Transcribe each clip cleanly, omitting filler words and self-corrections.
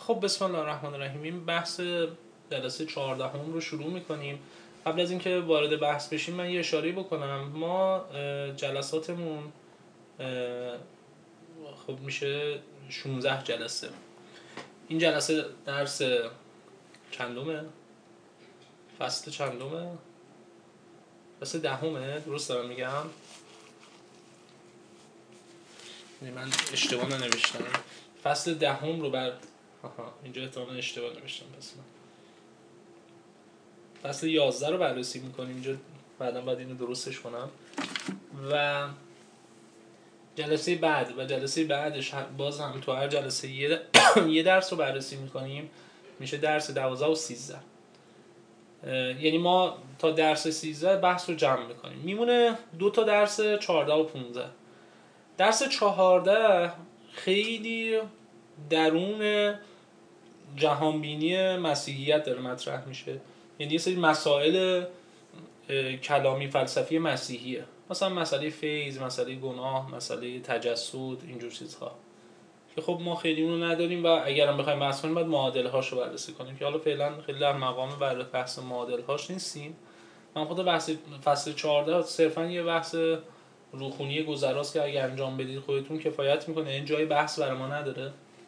خب بسم الله الرحمن الرحیم. این بحث جلسه 14 رو شروع میکنیم. قبل از اینکه وارد بحث بشیم من یه اشاره بکنم. ما جلساتمون خب میشه 16 جلسه. این جلسه درس چندمه؟ فصل چندمه؟ فصل دهمه؟ درست دارم میگم؟ من اشتباه ننوشتم. فصل دهم رو بر اینجا احتمالاً اشتباه نوشتم. پس من فصل 11 رو بررسی میکنیم اینجا. بعدا باید اینو درستش کنم. و جلسه بعدش باز هم تو هر جلسه یه درس رو بررسی میکنیم. میشه درس 12 و 13. یعنی ما تا درس 13 بحث رو جمع میکنیم. میمونه 2 تا درس 14 و 15. درس 14 خیلی درون جهانبینی مسیحیت داره مطرح میشه. یعنی یه سری مسائل کلامی فلسفی مسیحیه، مثلا مسئله فیض، مسئله گناه، مسئله تجسد، اینجور چیزها که خب ما خیلی اونو نداریم و اگرم بخوایم بحث کنیم باید معادله هاشو بررسی کنیم که حالا فعلا خیلی در مقام بحث معادله هاش نیستیم. من خود بحث فصل 14 صرفا یه بحث روخونی گذراست که اگه انجام بدید خودتون کفایت میکنه، این جای بحث برای ما نداره.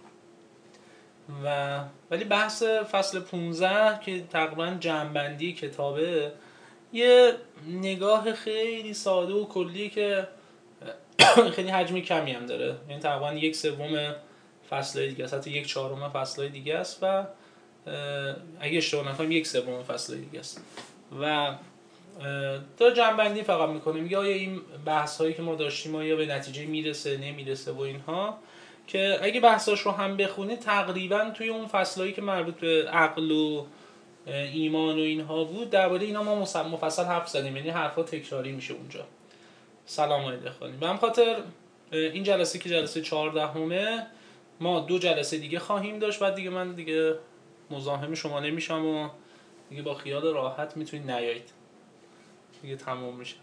ولی بحث فصل 15 که تقریبا جمع‌بندی کتابه، یه نگاه خیلی ساده و کلی که خیلی حجم کمی هم داره. یعنی تقریبا 1/3 فصل‌های دیگه است، حتی 1/4 فصل‌های دیگه است و اگه اشتباه نکنم 1/3 فصل‌های دیگه است و تا جمع‌بندی فقط میکنه، میگه آیا این بحث‌هایی که ما داشتیم آیا به نتیجه میرسه نمیرسه و اینها، که اگه بحثاش رو هم بخونید تقریبا توی اون فصلایی که مربوط به عقل و ایمان و اینها بود درباره اینا ما مفصل حرف زدیم. یعنی حرفا تکراری میشه اونجا. سلام علیکم خانم. به هم خاطر این جلسه که جلسه 14 ما 2 جلسه دیگه خواهیم داشت. بعد دیگه من دیگه مزاحم شما نمیشم و دیگه با خیال راحت میتونید نیایید. دیگه تموم میشه.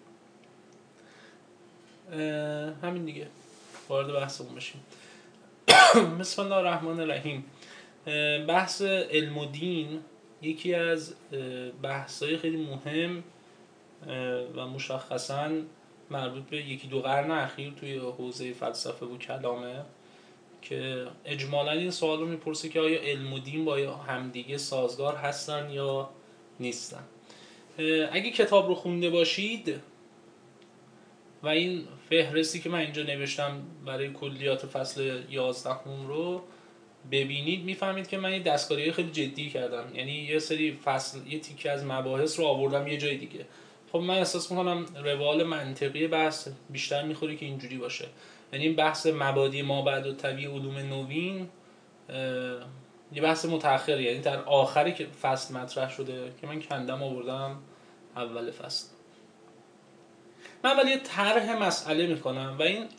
همین دیگه. وارد بحثمون بشیم. بسم الله الرحمن الرحیم. بحث علم و دین یکی از بحث‌های خیلی مهم و مشخصاً مربوط به 1-2 قرن اخیر توی حوزه فلسفه و کلامه که اجمالاً این سوال رو میپرسه که آیا علم و دین با همدیگه سازگار هستن یا نیستن. اگه کتاب رو خونده باشید و این فهرستی که من اینجا نوشتم برای کلیات فصل 11 رو ببینید میفهمید که من یه دستکاری خیلی جدی کردم. یعنی یه سری فصل، یه تیکه از مباحث رو آوردم یه جای دیگه. خب من احساس میکنم روال منطقی بحث بیشتر میخوره که اینجوری باشه. یعنی این بحث مبادی مابعدالطبیع علوم نوین یه بحث متأخره، یعنی در آخری که فصل مطرح شده که من کندم آوردم اول فصل. من ولی یه طرح مسئله میکنم و این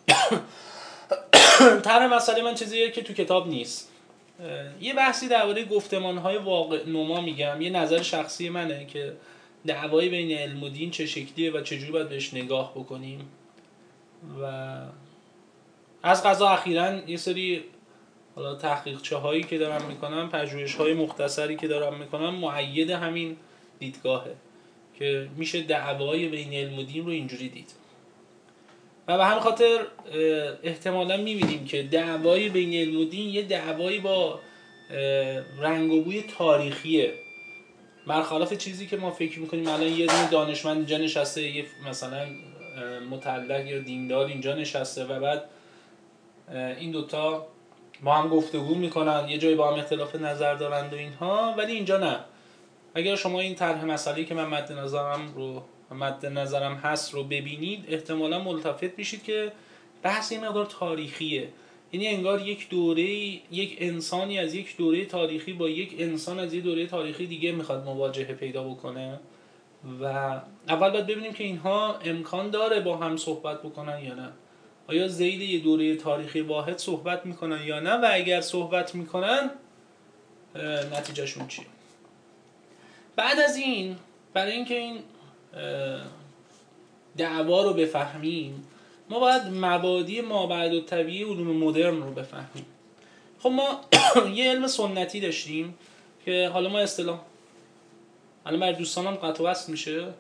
طرح مسئله من چیزیه که تو کتاب نیست. یه بحثی درباره گفتمان‌های واقع نما میگم. یه نظر شخصی منه که دعوای بین علم و دین چه شکلیه و چجوری باید بهش نگاه بکنیم. و از قضا اخیراً یه سری حالا تحقیقچه هایی که دارم میکنم، پژوهش‌های مختصری که دارم میکنم مؤید همین دیدگاهه که میشه دعوای بین علم و دین رو اینجوری دید. و به همین خاطر احتمالاً می‌بینیم که دعوای بین علم و دین یه دعوایی با رنگ و بوی تاریخیه، برخلاف چیزی که ما فکر می‌کنیم. الان یه دونه دانشمند اینجا نشسته، یه مثلا مطلق یا دیندار اینجا نشسته و بعد این دوتا با هم گفتگو میکنن، یه جایی با هم اختلاف نظر دارند و اینها. ولی اینجا نه. اگر شما این طرح مسئله‌ای که من مد نظرم هست رو ببینید احتمالاً ملتفت میشید که بحث این مقدار تاریخیه. یعنی انگار یک انسانی از یک دوره تاریخی با یک انسان از یک دوره تاریخی دیگه میخواد مواجهه پیدا بکنه و اول باید ببینیم که اینها امکان داره با هم صحبت بکنن یا نه. آیا ذیل یه دوره تاریخی واحد صحبت میکنن یا نه، و اگر صحبت میکنن نتیجهشون چیه. بعد از این، برای اینکه این دعوا رو بفهمیم ما باید مبادی مابعدالطبیع علوم مدرن رو بفهمیم. خب ما یه علم سنتی داشتیم که حالا ما اصطلاح الان برای دوستانم قطع و وصل میشه.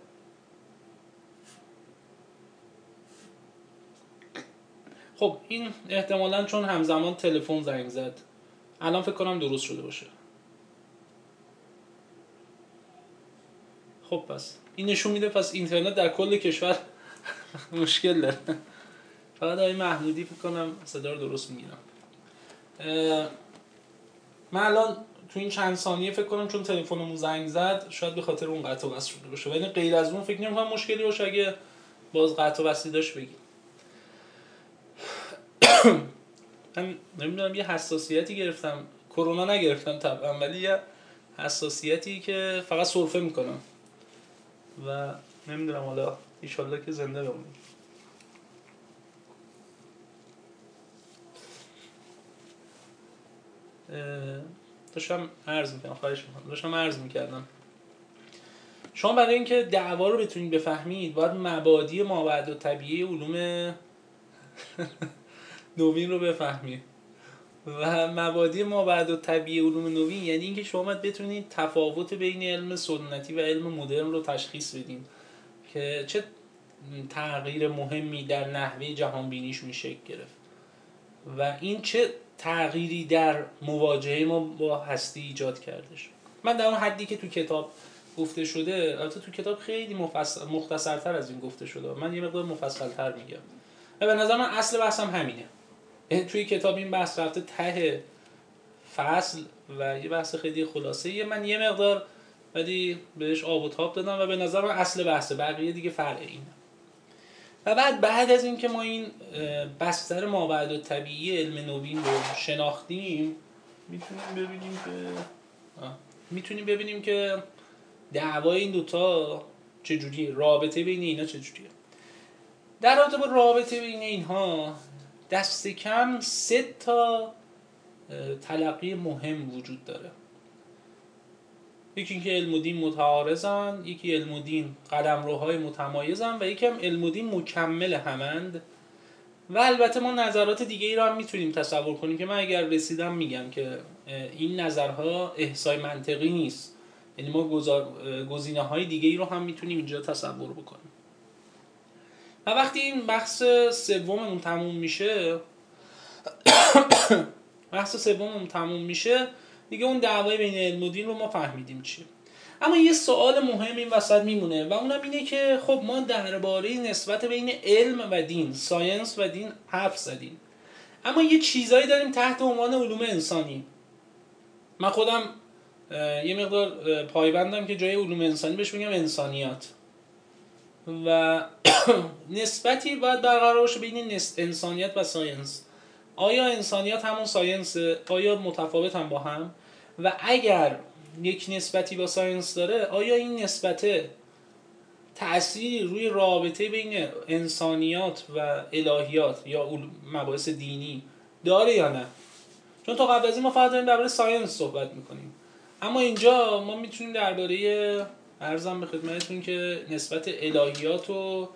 خب این احتمالاً چون همزمان تلفن زنگ زد، الان فکر کنم درست شده باشه. خب پس این نشون میده پس اینترنت در کل کشور مشکل داره. فقط آقای محمودی فکر کنم صدا رو درست میگیرم. من الان تو این چند ثانیه فکر کنم چون تلفنمون زنگ زد شاید به خاطر اون قطع و وصل شده باشه، ولی غیر از اون فکر نمی‌کنم مشکلی باشه. اگه باز قطع و وصلی داشت بگید. من نمیدونم یه حساسیتی گرفتم، کرونا نگرفتم طبعا، ولی یه حساسیتی که فقط سرفه میکنم و نمیدونم، حالا ایشالله که زنده بمونیم. داشتم عرض میکردم شما برای اینکه دعوا رو بتونید بفهمید باید مبادی مابعد الطبیعه علوم نوین رو بفهمید. و مبادی مابعد الطبیعه علوم نوین یعنی اینکه شما باید بتونید تفاوت بین علم سنتی و علم مدرن رو تشخیص بدین که چه تغییر مهمی در نحوه جهانبینیش میشه گرفت و این چه تغییری در مواجهه ما با هستی ایجاد کردش. من در اون حدی که تو کتاب گفته شده، البته تو کتاب خیلی مختصرتر از این گفته شده، من یه مقدار مفصل‌تر میگم و به نظر من اصل بحثم همینه. توی کتاب این بحث رفته ته فصل و یه بحث خیلی خلاصه‌ایه، من یه مقدار ولی بهش آب و تاب دادم و به نظر من اصل بحثه، بقیه دیگه فرع اینه. و بعد از این که ما این بستر مابعد الطبیعی علم نوین رو شناختیم میتونیم ببینیم که دعوای این دوتا چجوریه، رابطه بین اینا چجوریه. در رابطه با رابطه بین اینها دست کم 3 تا تلقی مهم وجود داره. یکی اینکه علم و دین متعارضن، یکی علم و دین قلمروهای متمایزن و یکی هم علم و دین مکمل همند. و البته ما نظرات دیگه ای رو هم میتونیم تصور کنیم که من اگر رسیدم میگم که این نظرها احصای منطقی نیست، یعنی ما گزینه‌های دیگه ای رو هم میتونیم اینجا تصور بکنیم. و وقتی این بحث سوممون تموم میشه دیگه اون دعوای بین علم و دین رو ما فهمیدیم چیه. اما یه سوال مهم این وسط میمونه و اونم اینه که خب ما درباره نسبت بین علم و دین، ساینس و دین حرف زدیم، اما یه چیزایی داریم تحت عنوان علوم انسانی. من خودم یه مقدار پایبندم که جای علوم انسانی بهش بگم انسانیات و نسبتی باید برقرار باشه بین انسانیت و ساینس. آیا انسانیات همون ساینسه؟ آیا متفاوت هم با هم؟ و اگر یک نسبتی با ساینس داره آیا این نسبت تأثیری روی رابطه بین انسانیات و الهیات یا مباحث دینی داره یا نه؟ چون تا قبل از این ما فقط داریم درباره ساینس صحبت میکنیم، اما اینجا ما میتونیم درباره عرضم به خدمتتون که نسبت الهیات و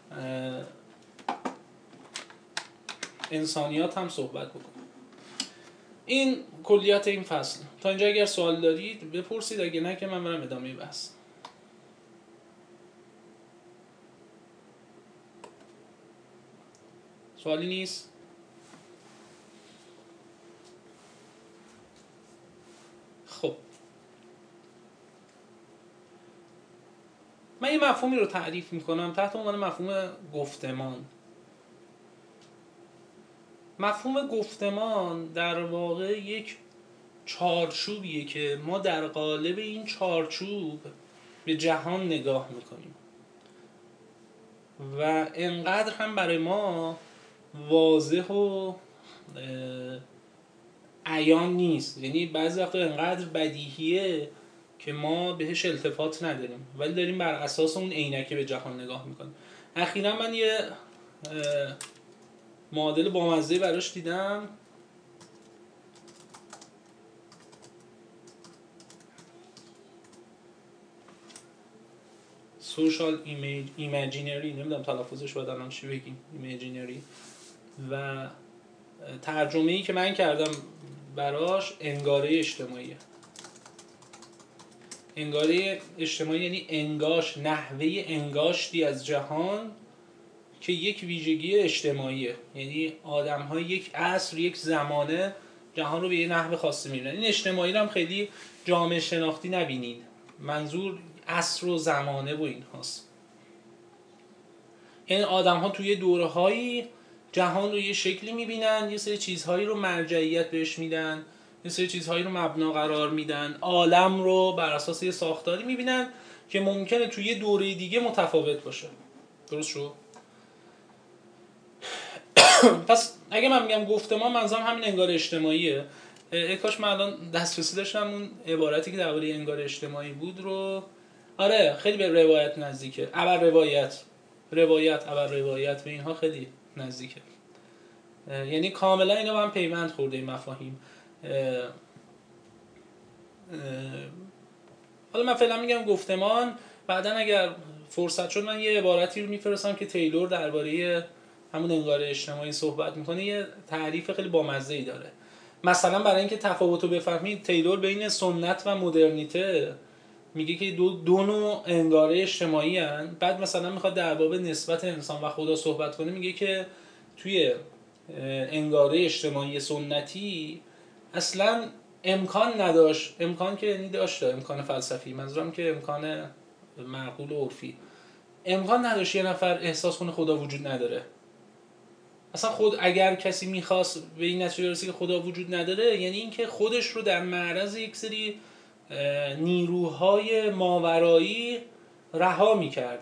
انسانیات هم صحبت بکنیم. این کلیات این فصل. تا اینجا اگر سوال دارید بپرسید، اگه نه که من برم ادامه بحث. سوالی نیست؟ خب من یه مفهومی رو تعریف میکنم تحت عنوان مفهوم گفتمان. مفهوم گفتمان در واقع یک چارچوبیه که ما در قالب این چارچوب به جهان نگاه میکنیم و انقدر هم برای ما واضح و عیان نیست، یعنی بعضی وقتا انقدر بدیهیه که ما بهش التفات نداریم ولی داریم بر اساس اون عینکه به جهان نگاه میکنیم. اخیراً من یه معادل بامزه براش دیدم، سوشال ایمیجینری، نمیدونم تلفظش باید الان چی بگیم، ایمیجینری، و ترجمه‌ای که من کردم براش انگاره اجتماعیه. انگاره اجتماعی یعنی انگاش، نحوه انگاشتی از جهان که یک ویژگی اجتماعیه، یعنی آدم‌ها یک عصر، یک زمانه جهان رو به یه نحو خاصی می‌بینن. این اجتماعی رو هم خیلی جامعه شناختی نبینید، منظور عصر و زمانه و این هاست. یعنی آدم‌ها توی دوره‌هایی جهان رو یه شکلی می‌بینن، یه سری چیزهایی رو مرجعیت بهش میدن، یه سری چیزهایی رو مبنا قرار میدن، عالم رو بر اساس یه ساختاری می‌بینن که ممکنه توی یه دوره دیگه متفاوت باشه. درست شد؟ پس اگه من میگم گفتمان، منظورم همین انگار اجتماعیه. کاش من الان دسترسی داشتم اون عبارتی که درباره انگار اجتماعی بود رو. آره خیلی به روایت نزدیکه، ابر روایت به اینها خیلی نزدیکه. یعنی کاملا اینا با هم پیوند خورده این مفاهیم. حالا من فعلا میگم گفتمان، بعدن اگر فرصت شد من یه عبارتی رو میفرستم که تیلور درباره همون انگار اجتماعی صحبت میکنه، یه تعریف خیلی بامزه‌ای داره. مثلا برای اینکه تفاوتو بفهمید، تیلور بین سنت و مدرنیته میگه که دو نوع انگاره اجتماعی هن. بعد مثلا میخواد در باب نسبت انسان و خدا صحبت کنه، میگه که توی انگاره اجتماعی سنتی اصلا امکان نداشت، امکان که یعنی داشته، امکان فلسفی، منظورم که امکان معقول و عرفی، امکان نداشت یه نفر احساس کنه خدا وجود نداره. اصلا خود اگر کسی میخواست به این نتیجه برسه که خدا وجود نداره، یعنی اینکه خودش رو در معرض یک سری نیروهای ماورایی رها میکرد.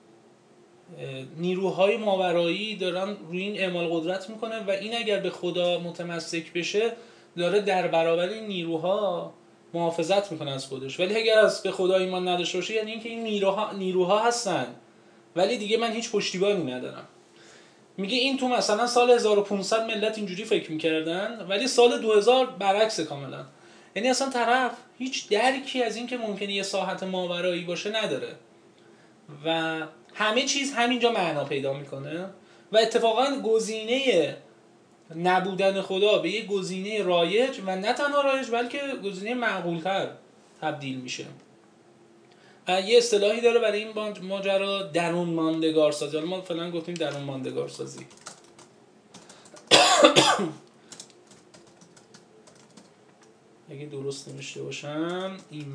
نیروهای ماورایی دارن روی این اعمال قدرت میکنه و این اگر به خدا متمسک بشه داره در برابر این نیروها محافظت میکنه از خودش. ولی اگر از به خدا ایمان نداشته باشه، یعنی اینکه این نیروها هستن ولی دیگه من هیچ پشتیبانی ندارم. میگه این تو مثلا سال 1500 ملت اینجوری فکر میکردن، ولی سال 2000 برعکس کاملا. یعنی اصلا طرف هیچ درکی از این که ممکنه یه ساحت ماورایی باشه نداره و همه چیز همینجا معنا پیدا میکنه و اتفاقا گزینه نبودن خدا به یه گزینه رایج و نه تنها رایج بلکه گزینه معقول‌تر تبدیل میشه. یه اصطلاحی داره برای این ماجرا، درون ماندگار سازی. حالا ما فعلا گفتیم درون ماندگار سازی. اگه درست نوشته باشم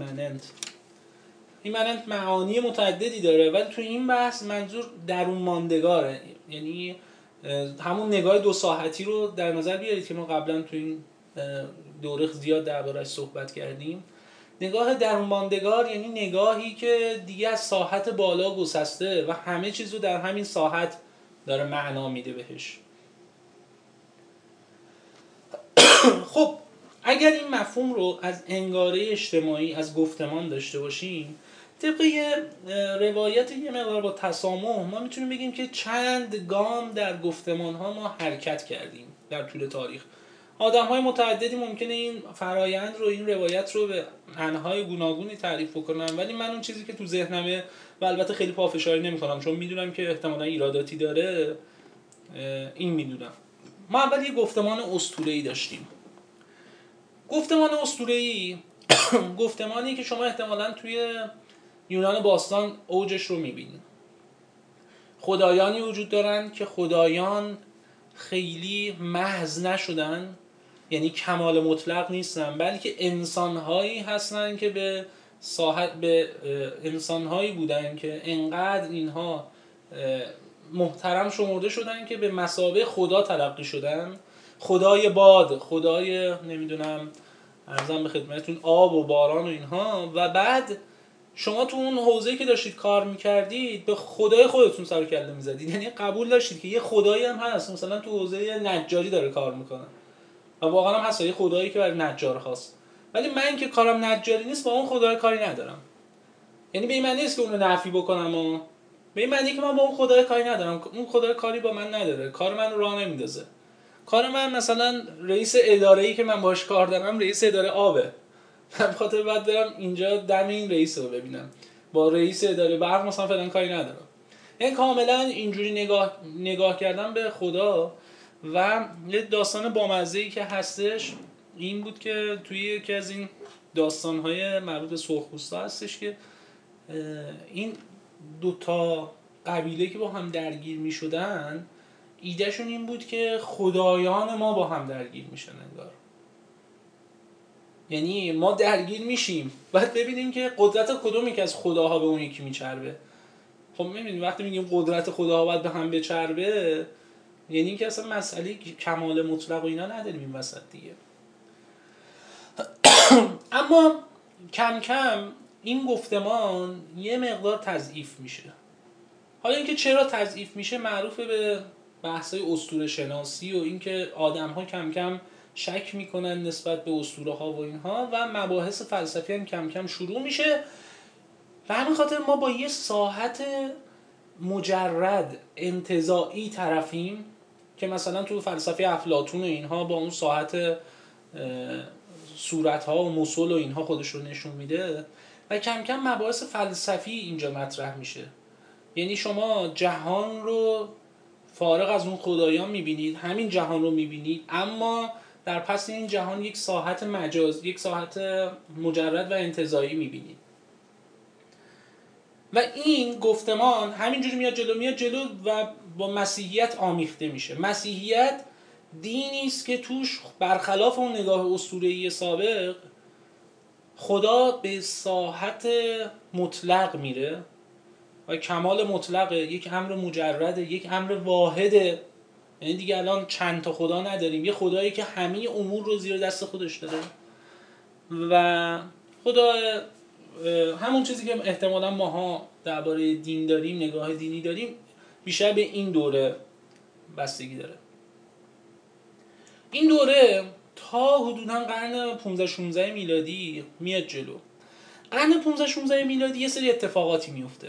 ایمننت معانی متعددی داره، ولی تو این بحث منظور درون ماندگاره. یعنی همون نگاه دو ساحتی رو در نظر بیارید که ما قبلا تو این دوره زیاد درباره‌اش صحبت کردیم. نگاه درون ماندگار یعنی نگاهی که دیگه از ساحت بالا گسسته و همه چیز رو در همین ساحت داره معنا میده بهش. خب اگر این مفهوم رو از انگاره اجتماعی، از گفتمان داشته باشیم، طبق یه روایت یه مقدار با تسامح ما میتونیم بگیم که چند گام در گفتمان ها ما حرکت کردیم در طول تاریخ. آدم های متعددی ممکنه این فرایند رو، این روایت رو به انحای گوناگونی تعریف بکنن، ولی من اون چیزی که تو ذهنمه و البته خیلی پافشاری نمی‌کنم چون میدونم که احتمالاً ایراداتی داره، این میدونم. ما اول یه گفتمان اسطوره‌ای داشتیم. گفتمان اسطوره‌ای گفتمانی که شما احتمالاً توی یونان باستان اوجش رو می‌بینید. خدایانی وجود دارن که خدایان خیلی محض نشدن، یعنی کمال مطلق نیستن، بلکه انسان‌هایی هستن که به انسان‌هایی بودن که انقدر اینها محترم شمرده شدن که به مثابه خدا تلقی شدن. خدای باد، خدای نمیدونم عرضم به خدمتتون آب و باران و اینها. و بعد شما تو اون حوزه‌ای که داشتید کار میکردید به خدای خودتون سر و کله میزدید، یعنی قبول داشتید که یه خدایی هم هست، مثلا تو حوزه نجاری داره کار میکنه و واقعا هم هست یه خدایی که برای نجار خاص، ولی من که کارم نجاری نیست با اون خدای کاری ندارم. یعنی به این معنی نیست که اونو نفی بکنم و به این معنی که من با اون خدای کاری ندارم، اون خدای کاری با من نداره، کار من رو راه نمیندازه. کار من مثلا رئیس اداره‌ای که من باهاش کار دارم رئیس اداره آبه، من بخاطر بعد برم اینجا دم این رئیس رو ببینم، با رئیس اداره برق مثلا فعلا کاری ندارم. یعنی کاملا اینجوری نگاه کردم به خدا. و یه داستان بامزه‌ای که هستش این بود که توی یکی از این داستان‌های مربوط به سرخپوستا هستش که این دوتا قبیله که با هم درگیر می شدن ایدهشون این بود که خدایان ما با هم درگیر میشن انگار. یعنی ما درگیر میشیم بعد ببینیم که قدرت کدومی که از خداها به اون یکی میچربه. خب میبینید وقتی میگیم قدرت خداها باید به هم بچربه یعنی اینکه اصلا مسئله کمال مطلق و اینا نداریم این وسط دیگه. اما کم کم این گفتمان یه مقدار تضعیف میشه. حالا اینکه چرا تضعیف میشه معروفه به بحث‌های اسطوره شناسی و اینکه آدم‌ها کم کم شک میکنن نسبت به اسطوره‌ها و اینها و مباحث فلسفی هم کم کم شروع میشه. و همین خاطر ما با یه ساحت مجرد انتزاعی طرفیم که مثلا تو فلسفه افلاطون و اینها با اون ساحت صورت‌ها و مثل و اینها خودش رو نشون میده و کم کم مباحث فلسفی اینجا مطرح میشه. یعنی شما جهان رو فارغ از اون خدایان میبینید، همین جهان رو میبینید، اما در پس این جهان یک ساحت مجاز، یک ساحت مجرد و انتزاعی میبینید. و این گفتمان همینجوری میاد جلو و با مسیحیت آمیخته میشه. مسیحیت دینی است که توش برخلاف اون نگاه اسطوره‌ای سابق خدا به ساحت مطلق میره و کمال مطلقه، یک امر مجرده، یک امر واحده. یعنی دیگه الان چند تا خدا نداریم، یه خدایی که همه امور رو زیر دست خودش داره و خدا همون چیزی که احتمالا ماها درباره دین داریم، نگاه دینی داریم، بیشتر به این دوره بستگی داره. این دوره تا حدوداً قرن 15-16 میلادی میاد جلو. قرن 15-16 میلادی یه سری اتفاقاتی میفته.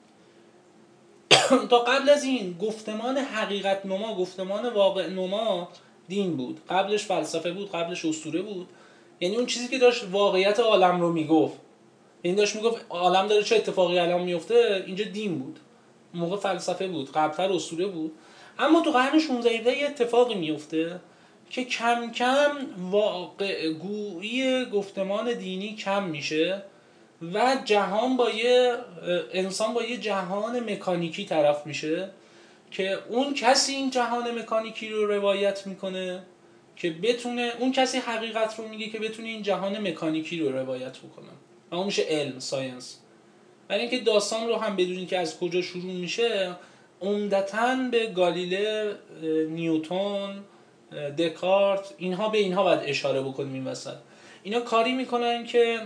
تا قبل از این گفتمان حقیقت نما، گفتمان واقع نما دین بود. قبلش فلسفه بود، قبلش اسطوره بود. یعنی اون چیزی که داشت واقعیت عالم رو میگفت، این داشت میگفت عالم داره چه اتفاقی الان میفته، اینجا دین بود. موقع فلسفه بود، قبلتر اسطوره بود. اما تو قرن 16 یه اتفاقی میفته که کم کم واقع گویی گفتمان دینی کم میشه و جهان با انسان با یه جهان مکانیکی طرف میشه که اون کسی این جهان مکانیکی رو روایت میکنه که بتونه، اون کسی حقیقت رو میگه که بتونه این جهان مکانیکی رو روایت بکنه و اون میشه علم، ساینس. برای اینکه داستان رو هم بدونین که از کجا شروع میشه، عمدتاً به گالیله، نیوتن، دکارت، اینها به اینها باید اشاره بکنیم این وسط. اینا کاری میکنن که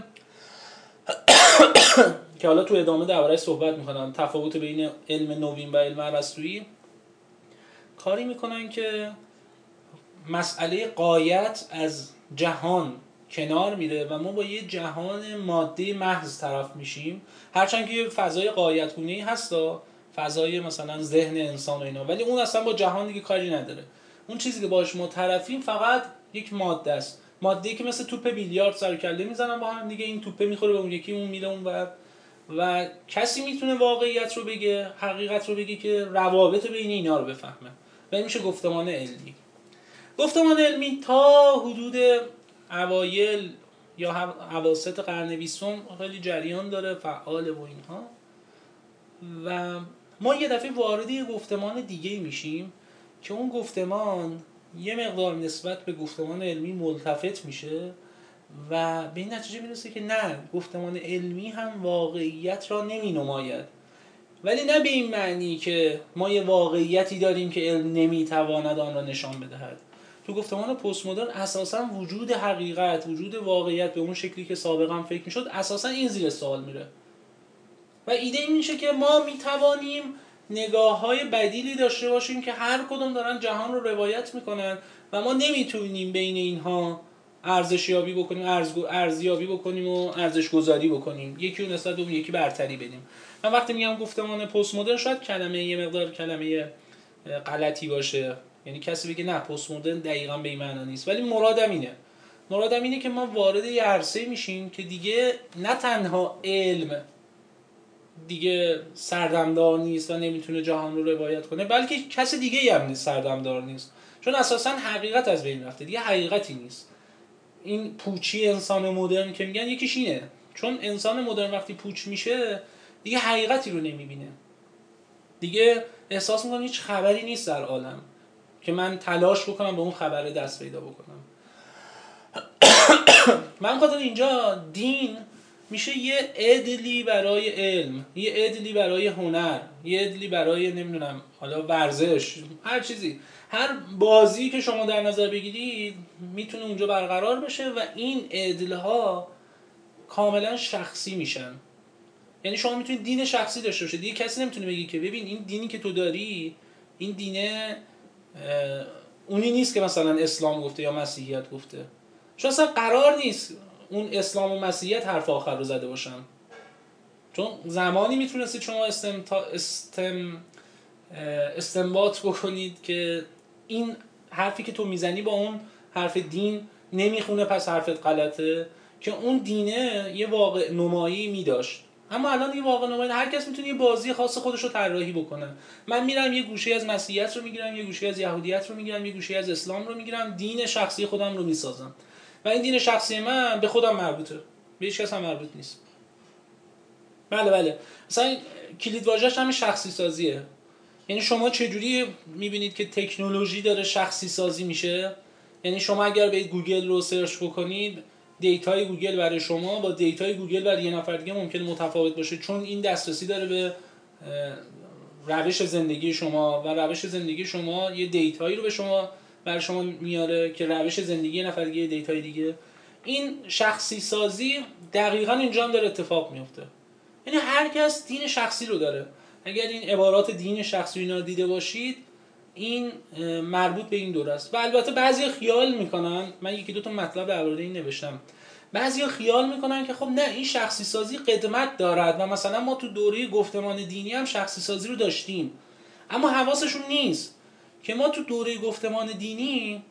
حالا تو ادامه درباره‌اش صحبت میکنم، تفاوت بین علم نوین و علم ارسطویی، کاری میکنن که مسئله غایت از جهان کنار میره و ما با یه جهان ماده محض طرف میشیم. هرچند که یه فضای غایت‌گونه‌ای هستا، فضای مثلا ذهن انسان و اینا، ولی اون اصلا با جهان دیگه کاری نداره. اون چیزی که باهاش ما طرفیم فقط یک ماده است، ماده‌ای که مثل توپ بیلیارد سر کله میزنن با هم دیگه، این توپه میخوره به اون یکی، اون میره اون و کسی میتونه واقعیت رو بگه، حقیقت رو بگه که روابط بین اینا رو بفهمه و میشه گفتمان علمی. گفتمان علمی تا حدود اوایل یا اواسط قرن 20 خیلی جریان داره، فعال و اینها، و ما یه دفعه وارد یه گفتمان دیگه میشیم که اون گفتمان یه مقدار نسبت به گفتمان علمی ملتفت میشه و به این نتیجه میرسه که نه، گفتمان علمی هم واقعیت را نمی نماید، ولی نه به این معنی که ما یه واقعیتی داریم که علم نمیتواند آن را نشان بدهد. تو گفتمان پست مدرن اساساً وجود حقیقت، وجود واقعیت به اون شکلی که سابقا فکر میشد اساساً این زیر سوال میره و ایده این میشه که ما میتوانیم نگاه‌های بدیلی داشته باشیم که هر کدوم دارن جهان رو روایت میکنن و ما نمیتونیم بین اینها ارزشیابی بکنیم، ارزیابی بکنیم و ارزش گذاری بکنیم، یکی رو نسبت به اون یکی برتری بدیم. من وقتی میگم گفتمان پست مدرن شاید کلمه یه مقدار کلمه غلطی باشه، یعنی کسی بگه نه پست مدرن دقیقاً به این معنا نیست، ولی مرادم اینه که ما وارد یه عرصه میشیم که دیگه نه تنها علم دیگه سردمدار نیست و نمیتونه جهان رو روایت کنه، بلکه کسی دیگه هم نیست سردمدار نیست، چون اساساً حقیقت از بین رفته، دیگه حقیقتی نیست. این پوچی انسان مدرن که میگن یکیش اینه، چون انسان مدرن وقتی پوچ میشه دیگه حقیقتی رو نمیبینه، دیگه احساس میکنه هیچ خبری نیست در عالم که من تلاش بکنم به اون خبر دست پیدا بکنم. من خاطر اینجا دین میشه یه عدلی برای علم، یه عدلی برای هنر، یه عدلی برای نمیدونم حالا ورزش، هر چیزی، هر بازی که شما در نظر بگیرید میتونه اونجا برقرار بشه و این عدلها کاملا شخصی میشن. یعنی شما میتونید دین شخصی داشته باشید، دیگه کسی نمیتونه بگه که ببین این دینی که تو داری این دینه اونی نیست که مثلا اسلام گفته یا مسیحیت گفته، چون اصلا قرار نیست اون اسلام و مسیحیت حرف آخر رو زده باشن. چون زمانی میتونستید شما استنباط بکنید که این حرفی که تو میزنی با اون حرف دین نمیخونه پس حرفت غلطه، که اون دینه یه واقع نمایی میداشت. اما الان یه واقع نمایی، هر کس میتونه یه بازی خاص خودش رو طراحی بکنه. من میرم یه گوشه از مسیحیت رو میگیرم، یه گوشه از یهودیت رو میگیرم، یه گوشه از اسلام رو میگیرم، دین شخصی خودم رو میسازم و این دین شخصی من به خودم مربوطه، به هیچ کس هم مربوط نیست. بله مثلا کلید واژه‌اش همین شخصی سازیه. یعنی شما چجوری میبینید که تکنولوژی داره شخصی سازی میشه؟ یعنی شما اگر به گوگل رو سرچ بکنید، دیتای گوگل برای شما با دیتای گوگل برای یه نفر دیگه ممکنه متفاوت باشه، چون این دسترسی داره به روش زندگی شما و روش زندگی شما یه دیتایی رو به شما برای شما میاره که روش زندگی یه نفر دیگه دیتای دیگه. این شخصی سازی دقیقاً اینجا هم داره اتفاق میفته. یعنی هر کس دین شخصی رو داره. اگر این عبارات دین شخصی اینا دیده باشید، این مربوط به این دوره است. و البته بعضی خیال میکنن، من یکی دو تا مطلب درباره این نوشتم، بعضی خیال میکنن که خب نه این شخصی سازی قدمت دارد و مثلا ما تو دوره گفتمان دینی هم شخصی سازی رو داشتیم، اما حواسشون نیست که ما تو دوره گفتمان دینی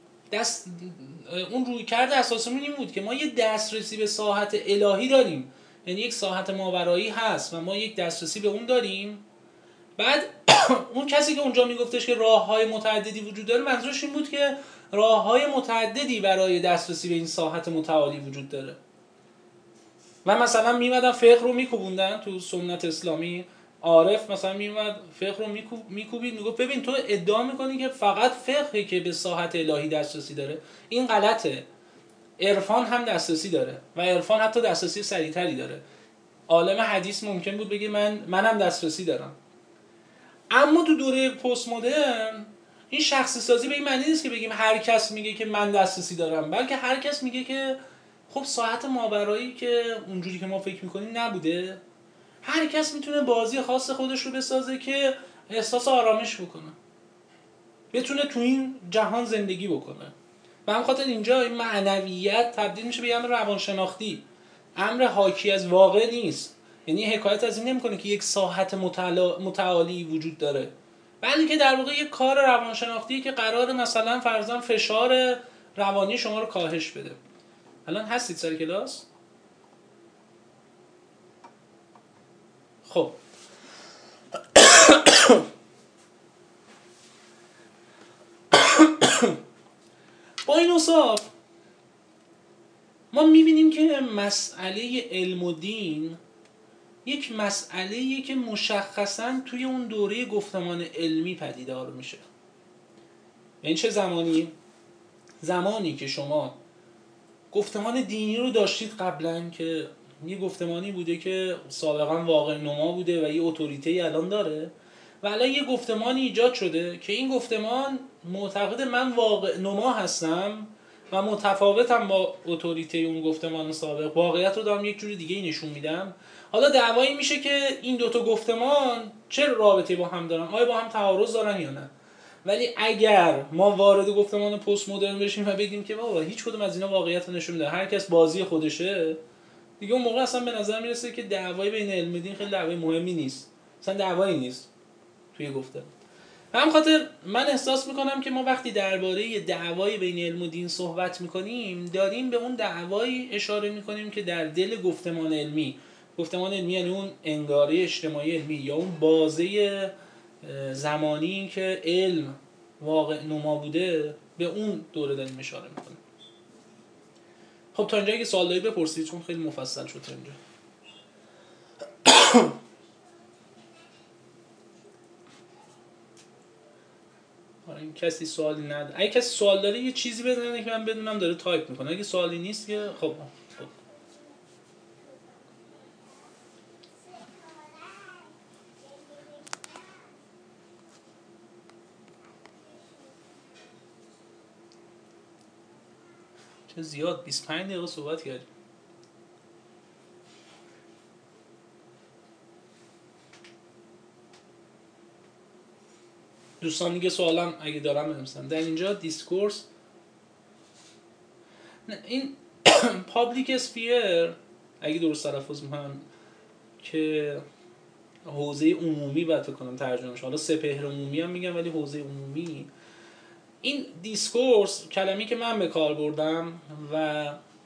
اون رویکرد اساسیمون این بود که ما یه دسترسی به ساحت الهی داریم، یعنی یک ساحت ماورایی هست و ما یک دسترسی به اون داریم. بعد اون کسی که اونجا میگفتش که راه‌های متعددی وجود داره، منظورش این بود که راه‌های متعددی برای دسترسی به این ساحت متعالی وجود داره. و مثلا میمدن فقه رو میکوبوندن تو سنت اسلامی، عارف مثلا میومد فقه رو میکوبید، میگفت ببین تو ادعا میکنی که فقط فقهی که به ساحت الهی دسترسی داره، این غلطه. عرفان هم دسترسی داره و عرفان حتی دسترسی سریع‌تری داره. عالم حدیث ممکن بود بگه منم دسترسی دارم. اما تو دوره پست مدرن این شخصی سازی به این معنی نیست که بگیم هر کس میگه که من دسترسی دارم، بلکه هر کس میگه که خب ساعت ماورایی که اونجوری که ما فکر میکنیم نبوده، هر کس میتونه بازی خاص خودش رو بسازه که احساس آرامش بکنه، بتونه تو این جهان زندگی بکنه. و هم خاطر اینجا این معنویت تبدیل میشه به یه امر روانشناختی، امر حاکی از واقع نیست. یعنی حکایت از این نمیکنه که یک ساحت متعالی وجود داره، بلکه در واقع یک کار روانشناختی که قرار مثلا فرضاً فشار روانی شما رو کاهش بده. الان هستید سر کلاس؟ خب با این اوصاف ما میبینیم که مسئله علم و دین یک مسئله‌ایه که مشخصاً توی اون دوره گفتمان علمی پدیدار میشه. یعنی چه زمانی؟ زمانی که شما گفتمان دینی رو داشتید قبلا که یه گفتمانی بوده که سابقا واقع نما بوده و یه اتوریته الان داره، و الان یه گفتمانی ایجاد شده که این گفتمان معتقد من واقع نما هستم و متفاوتم با اتوریته اون گفتمان سابق، واقعیت رو دارم یک جور دیگه نشون میدم. حالا دعوایی میشه که این دوتا گفتمان چه رابطه‌ای با هم دارن، آیا با هم تعارض دارن یا نه. ولی اگر ما وارد گفتمان پست مدرن بشیم و بگیم که بابا هیچ کدوم از اینا واقعیت رو نشون میده، هر کس بازی خودشه، دیگه اون موقع اصلا به نظر میرسه که دعوای بین علم و دین خیلی دعوای مهمی نیست، اصلا دعوایی نیست توی گفتمان. هم خاطر من احساس میکنم که ما وقتی درباره دعوای بین علم و دین صحبت میکنیم، داریم به اون دعوایی اشاره میکنیم که در دل گفتمان علمی یعنی اون انگاره اجتماعی علمی یا اون بازه زمانی که علم واقع نما بوده، به اون دوره داریم اشاره میکنیم. خب تا اینجا اگه سوال دارید بپرسید، چون خیلی مفصل شد تا اینجا. این کسی سوالی نداره؟ اگه کسی سوال داره یه چیزی بزنه که من بدونم داره تایپ میکنه. اگه سوالی نیست که خب چه زیاد 25 دقیقه صحبت کردیم. دوستان دیگه سوالم اگه دارم بنویسن. در اینجا دیسکورس این پابلیک اسفیر اگه درست تلفظ میکنم که حوزه عمومی باید کنم ترجمه شه، حالا سپهر عمومی هم میگم ولی حوزه عمومی. این دیسکورس کلمه‌ای که من به کار بردم و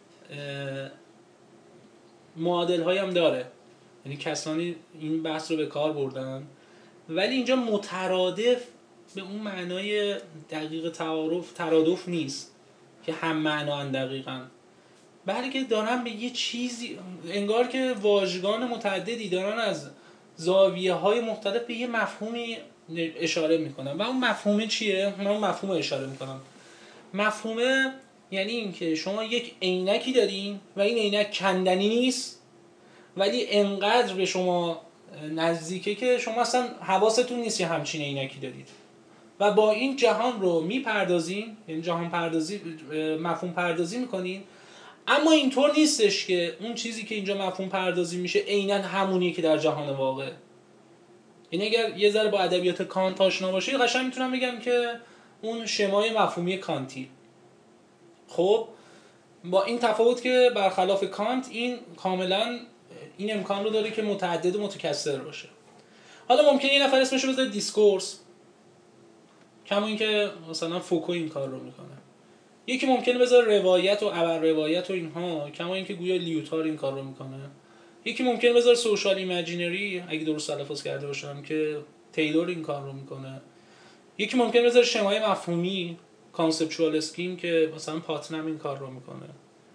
معادل هایی هم داره، یعنی کسانی این بحث رو به کار بردن، ولی اینجا مترادف به اون معنای دقیق ترادف نیست که هم معنان دقیقاً، بلکه دارن به یه چیزی انگار که واژگان متعددی دارن از زاویه‌های مختلف به یه مفهومی اشاره میکنن و اون مفهوم چیه؟ من اون مفهوم اشاره میکنم. مفهومه یعنی این که شما یک عینکی دارین و این عینک کندنی نیست ولی انقدر به شما نزدیکه که شما اصلا حواستون نیست که همچین عینکی دارید و با این جهان رو میپردازین، یعنی جهان پردازی، مفهوم پردازی میکنین، اما اینطور نیستش که اون چیزی که اینجا مفهوم پردازی میشه عیناً همونیه که در جهان واقع. یعنی اگر یه ذره با ادبیات کانت آشنا باشید قشنگ میتونم بگم که اون شمای مفهومی کانتی. خب با این تفاوت که برخلاف کانت این کاملا این امکان رو داره که متعدد و متکثر باشه. حالا ممکنه یه نفر اسمش رو بذاره دیسکورس، کما اینکه مثلا فوکو این کار رو میکنه. یکی ممکنه بذاره روایت و ابر روایت و اینها، کما اینکه گویا لیوتار این کار رو میکنه. یکی ممکنه بذاره سوشال ایمیجینری اگه درست تلفظ کرده باشم که تیلور این کار رو میکنه. یکی ممکنه بذاره شمای مفهومی کانسپچوال اسکیم که مثلا پاتنم این کار رو میکنه.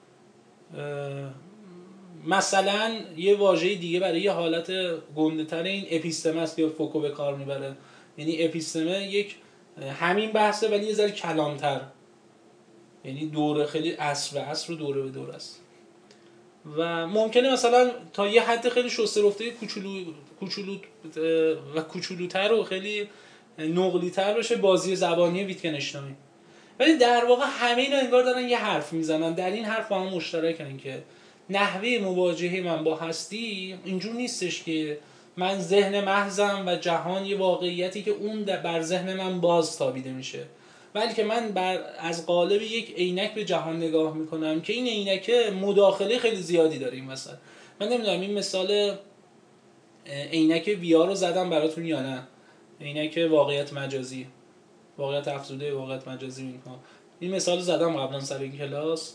مثلا یه واژه دیگه برای یه حالت گنده‌تر این اپیستمه است که فوکو به کار میبره. یعنی اپیستمه یک همین بحثه ولی یه ذره کلانتر، یعنی دوره خیلی عصر رو دوره به دور است و ممکنه مثلا تا یه حد خیلی شسته رفته کوچولوتر و خیلی نقلی‌تر باشه بازی زبانی ویتگنشتاین. ولی در واقع همه اینا انگار دارن یه حرف میزنن، در این حرف با هم مشترکن که نحوه مواجهه من با هستی اینجور نیستش که من ذهن محضم و جهان یه واقعیتی که اون بر ذهن من باز تابیده میشه، بلکه من از قالب یک عینک به جهان نگاه میکنم که این عینک مداخله خیلی زیادی داره این وسط. من نمیدونم این مثال عینک وی آر رو زدم براتون یا نه، عینک واقعیت مجازی، واقعیت افزوده، واقعیت مجازی، اینها این مثال رو زدم قبلا سر این کلاس.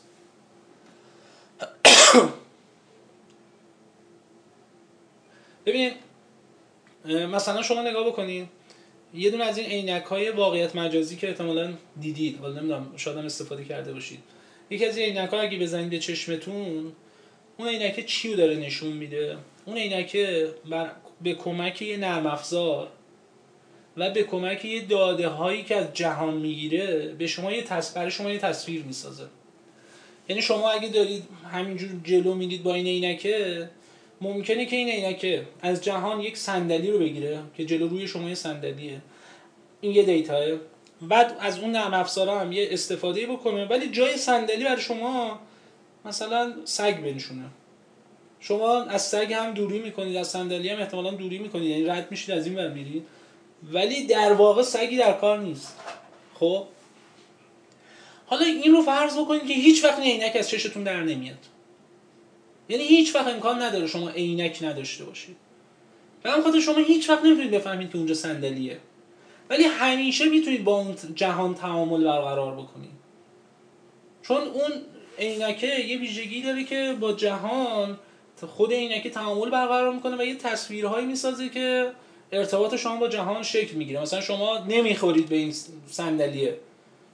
ببینید مثلا شما نگاه بکنید یه دونه از این عینک‌های واقعیت مجازی که احتمالاً دیدید، حالا نمیدونم شاید هم استفاده کرده باشید، یکی از این عینک‌ها اگه بزنید به چشمتون اون عینک چی رو داره نشون میده؟ اون عینک به کمک یه نرم افزار و به کمک یه داده‌هایی که از جهان میگیره به شما برای شما یه تصویر میسازه. یعنی شما اگه دارید همینجور جلو میرید با این عینکه، ممکنه که این عینکه از جهان یک صندلی رو بگیره که جلو روی شما یه صندلیه، این یه دیتاه، بعد از اون نرم افزارا هم یه استفاده بکنه ولی جای صندلی برای شما مثلا سگ بنشونه. شما از سگ هم دوری میکنید، از صندلی هم احتمالاً دوری میکنید، یعنی رد میشید از این ور میرید، ولی در واقع سگی در کار نیست. خب حالا این رو فرض بکنید که هیچ وقت عینک از چشتون در نمیاد، یعنی هیچ وقت امکان نداره شما عینک نداشته باشید. به همین خاطر شما هیچ وقت نمیتونید بفهمید که اونجا صندلیه، ولی همیشه میتونید با اون جهان تعامل برقرار بکنید، چون اون عینکه یه ویژگی داره که با جهان خود عینکه تعامل برقرار میکنه و یه تصویرهایی میسازه که ارتباط شما با جهان شکل میگیره. مثلا شما نمیخورید به این صندلیه،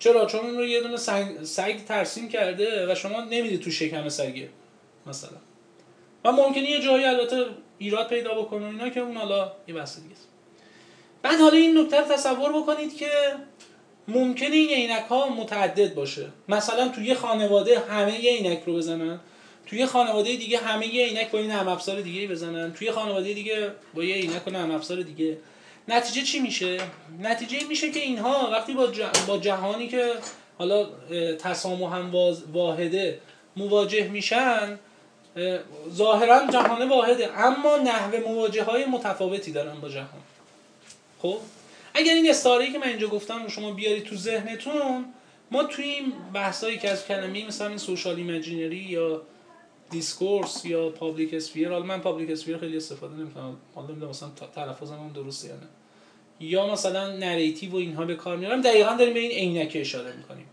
چرا؟ چون اون رو یه دونه سگ ترسیم کرده و شما نمیدید تو شکم سگه مثلا، و ممکنه یه جایی البته ایراد پیدا بکنه اینا که اون حالا یه بحث دیگه است. بعد حالا این نکته رو تصور بکنید که ممکنه این عینک ها متعدد باشه، مثلا توی یه خانواده همه یه عینک رو بزنن، توی یه خانواده دیگه همه یه عینک با این نرم افزار دیگه بزنن، توی خانواده دیگه با یه عینک و نرم افزار دیگه. نتیجه چی میشه؟ نتیجه این میشه که اینها وقتی با جهانی که حالا تسامحاً واحده مواجه میشن، ظاهرا جهان واحده اما نحوه مواجهه های متفاوتی دارن با جهان. خب اگر این استعاره‌ای که من اینجا گفتم شما بیارید تو ذهنتون، ما توی این بحثایی که از کلمه‌ای مثلا این سوشال ایمیجینری یا دیسکورس یا پابلیک اسفیر، حالا من پابلیک اسفیر خیلی استفاده نمی‌کنم، حالا نمی‌دونم مثلا تلفظم هم درسته یا نه، یا مثلا نریتیو و اینها به کار میارم، دقیقاً داریم به این عینک اشاره می‌کنیم.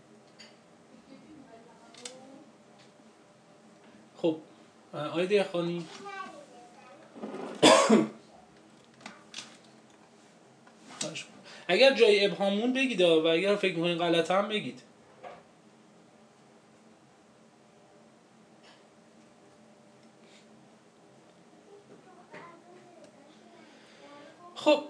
خب آیده خانی اگر جای ابهامون بگید و اگر فکر می‌کنید غلط هم بگید. خب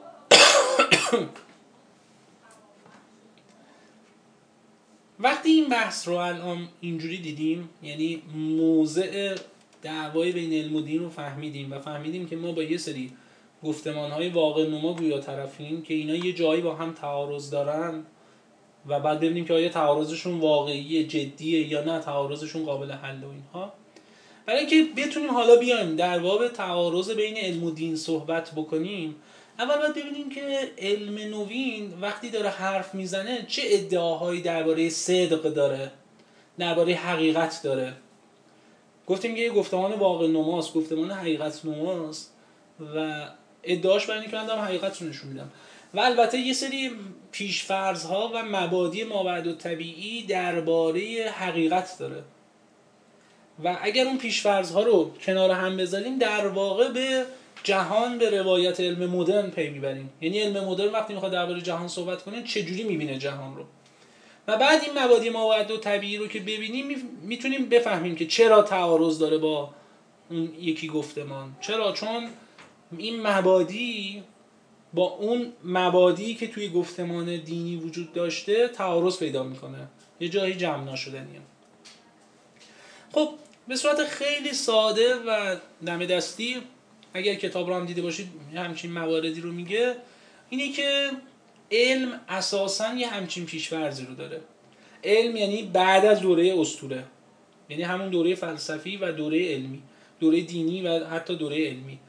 وقتی این بحث رو الان اینجوری دیدیم، یعنی موضع دعوای بین علم و دین رو فهمیدیم و فهمیدیم که ما با یه سری گفتمان‌های واقع نما گویا طرفیم که اینا یه جایی با هم تعارض دارن و بعد ببینیم که آیا تعارضشون واقعیه، جدیه یا نه تعارضشون قابل حل و اینها. برای اینکه بتونیم حالا بیایم در باب تعارض بین علم و دین صحبت بکنیم، اول باید ببینیم که علم نوین وقتی داره حرف میزنه چه ادعاهایی درباره صدق داره، درباره حقیقت داره. گفتیم که یه گفتمان واقع نماست، گفتمان حقیقت نماست و ادعاش برای اینکه من دارم حقیقت رو نشون میدم، و البته یه سری پیش‌فرض‌ها و مبادی مابعدالطبیعی درباره حقیقت داره و اگر اون پیش‌فرض‌ها رو کنار هم بذاریم در واقع به جهان به روایت علم مدرن پی میبریم. یعنی علم مدرن وقتی میخواد درباره جهان صحبت کنه چجوری میبینه جهان رو، و بعد این مبادی مابعدالطبیعی رو که ببینیم میتونیم بفهمیم که چرا تعارض داره با اون یکی گفتمان. چرا؟ چون این مبادی با اون مبادی که توی گفتمان دینی وجود داشته تعارض پیدا میکنه، یه جایی جمع ناشدنیه. خب به صورت خیلی ساده و دم دستی اگر کتاب رو هم دیده باشید همچین مواردی رو میگه، اینه که علم اساساً یه همچین پیش‌فرضی رو داره. علم یعنی بعد از دوره اسطوره، یعنی همون دوره فلسفی و دوره علمی، دوره دینی و حتی دوره علمی.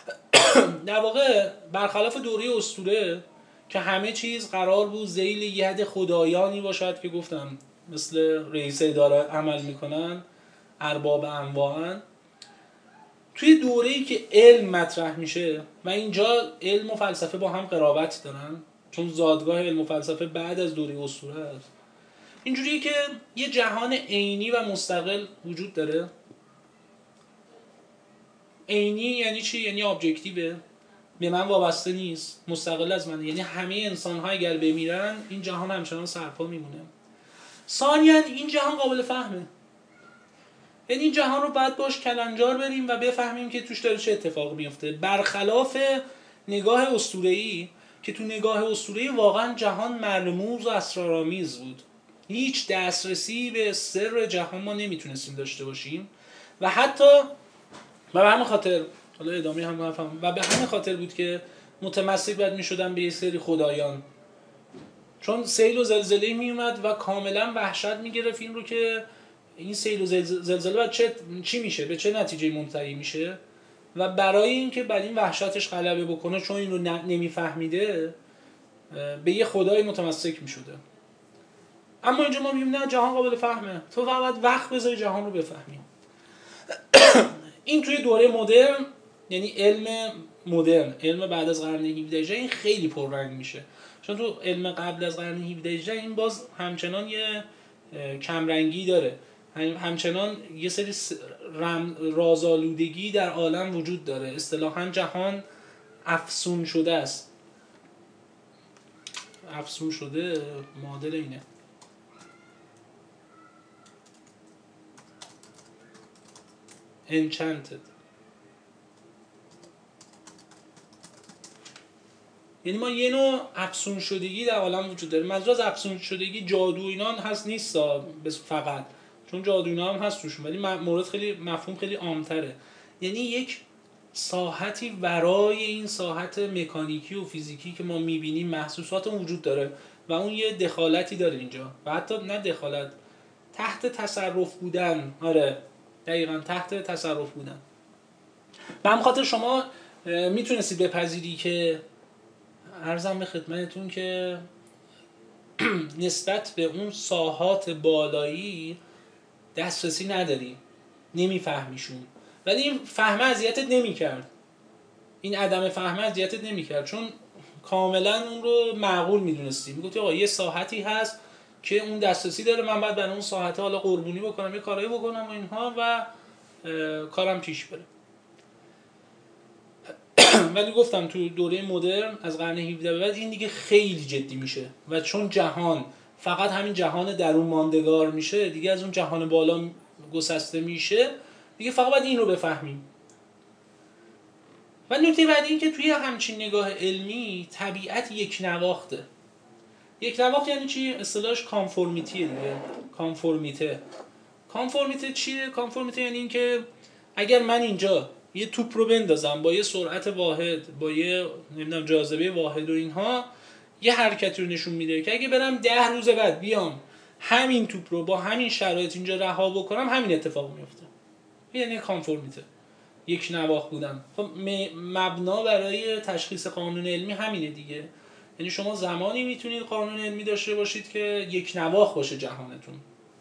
در واقع برخلاف دوره اسطوره که همه چیز قرار بود ذیل ید خدایانی باشد که گفتم مثل رئیس اداره عمل میکنن، ارباب انواعن، توی دوره‌ای که علم مطرح میشه و اینجا علم و فلسفه با هم قرابت دارن چون زادگاه علم و فلسفه بعد از دوره اسطوره است، اینجوریه که یه جهان عینی و مستقل وجود داره. عینی یعنی چی؟ یعنی ابجکتیوه، به من وابسته نیست، مستقل از من، یعنی همه انسان‌ها اگر بمیرن این جهان همچنان سرپا میمونه. ثانیاً این جهان قابل فهمه، یعنی این جهان رو بعد باش کلنجار بریم و بفهمیم که توش داره چه اتفاق میفته، برخلاف نگاه اسطوره‌ای که تو نگاه اسطوره‌ای واقعا جهان مرموز و اسرارآمیز بود، هیچ دسترسی به سر جهان ما نمیتونستیم داشته باشیم و حتی و به همین خاطر حالا ادامه هم نفهم و به همین خاطر بود که متمسک باید میشدن به یه سری خدایان، چون سیل و زلزله میومد و کاملا وحشت میگرفت این رو که این سیل و زلزله بعد چی میشه، به چه نتیجه منتهی میشه، و برای اینکه بر این وحشتش غلبه بکنه چون این رو نمیفهمیده به یه خدای متمسک میشده. اما اینجا ما میگیم نه، جهان قابل فهمه، تو فقط وقت بذاری جهان رو بفهمی. این توی دوره مدرن، یعنی علم مدرن، علم بعد از قرن 17 این خیلی پررنگ میشه، چون تو علم قبل از قرن 17 این باز همچنان یه کمرنگی داره، همچنان یه سری رازآلودگی در عالم وجود داره، اصطلاحاً جهان افسون شده است. افسون شده معادل اینه enchanted. یعنی ما یه نوع افسون شدگی در عالم وجود داره. منظور از افسون شدگی جادو اینا هست نیست فقط، چون جادو اینا هم هست توشون، ولی مورد خیلی مفهوم خیلی عام‌تره. یعنی یک ساحتی ورای این ساحت مکانیکی و فیزیکی که ما می‌بینیم محسوسات وجود داره و اون یه دخالتی داره اینجا، و حتی نه دخالت، تحت تصرف بودن. آره دقیقاً تحت تصرف بودن. به همین خاطر شما میتونستید بپذیری که عرضم به خدمتتون که نسبت به اون ساحات بالایی دسترسی نداری، نمیفهمیشون، ولی این فهم اذیتت نمیکرد، این عدم فهم اذیتت نمیکرد، چون کاملا اون رو معقول میدونستی. میگفتی آقا یه ساحتی هست که اون دسترسی داره، من باید برای اون ساحت حالا قربونی بکنم، یه کارایی بکنم و اینها و کارم پیش بره. ولی گفتم تو دوره مدرن از قرن 17 به بعد این دیگه خیلی جدی میشه و چون جهان فقط همین جهان درون ماندگار میشه، دیگه از اون جهان بالا گسسته میشه، دیگه فقط باید این رو بفهمیم. و نکته بعدی این که توی همچین نگاه علمی طبیعت یک نواخته. یک نواخت یعنی چی؟ اصطلاحش کانفورمیتیه دیگه. کانفورمیته چیه؟ کانفورمیته یعنی این که اگر من اینجا یه توپ رو بندازم با یه سرعت واحد، با یه نمیدونم جاذبه واحد و اینها، یه حرکتی رو نشون میده که اگه برم 10 روز بعد بیام همین توپ رو با همین شرایط اینجا رها بکنم، همین اتفاق میفته. یعنی کانفورمیته، یک نواخت بودن. خب مبنا برای تشخیص قانون علمی همینه دیگه. یعنی شما زمانی میتونید قانون علمی داشته باشید که یک نواخت باشه جهانتون.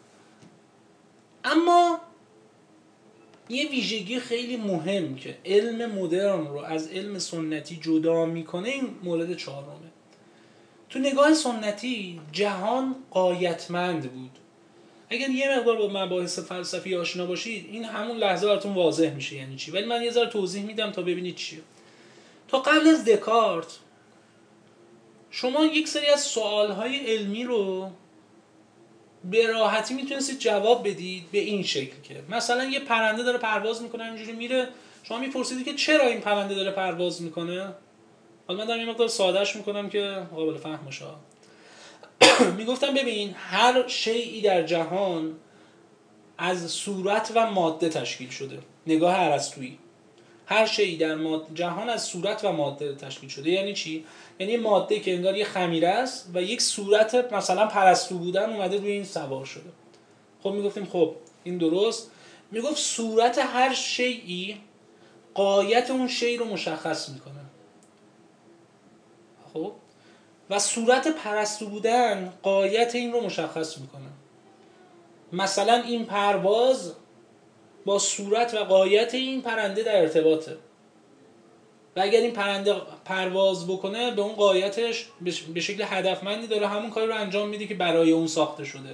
اما یه ویژگی خیلی مهم که علم مدرن رو از علم سنتی جدا میکنه این مورد چهارمه. تو نگاه سنتی جهان غایتمند بود. اگر یه مقدار با مباحث فلسفی آشنا باشید این همون لحظه براتون واضح میشه یعنی چی، ولی من یه ذره توضیح میدم تا ببینید چیه. تا قبل از دکارت شما یک سری از سوالهای علمی رو به راحتی میتونستید جواب بدید به این شکل که مثلا یه پرنده داره پرواز میکنه اینجوری میره، شما میپرسیدید که چرا این پرنده داره پرواز میکنه. حالا من دارم یه مقدار سادهش میکنم که قابل فهم باشه. میگفتم ببین هر شیئی در جهان از صورت و ماده تشکیل شده. نگاه ارسطویی، هر شیئی در جهان از صورت و ماده تشکیل شده. یعنی چی؟ یعنی ماده که انگار یه خمیره است و یک صورت مثلا پرستو بودن اومده روی این سوار شده. خب میگفتیم خب این درست. میگفت صورت هر شیئی غایت اون شیء رو مشخص میکنه. خب و صورت پرستو بودن غایت این رو مشخص میکنه. مثلا این پرواز با صورت و غایت این پرنده در ارتباطه و اگر این پرنده پرواز بکنه به اون غایتش به شکل هدفمندی داره همون کاری رو انجام میده که برای اون ساخته شده.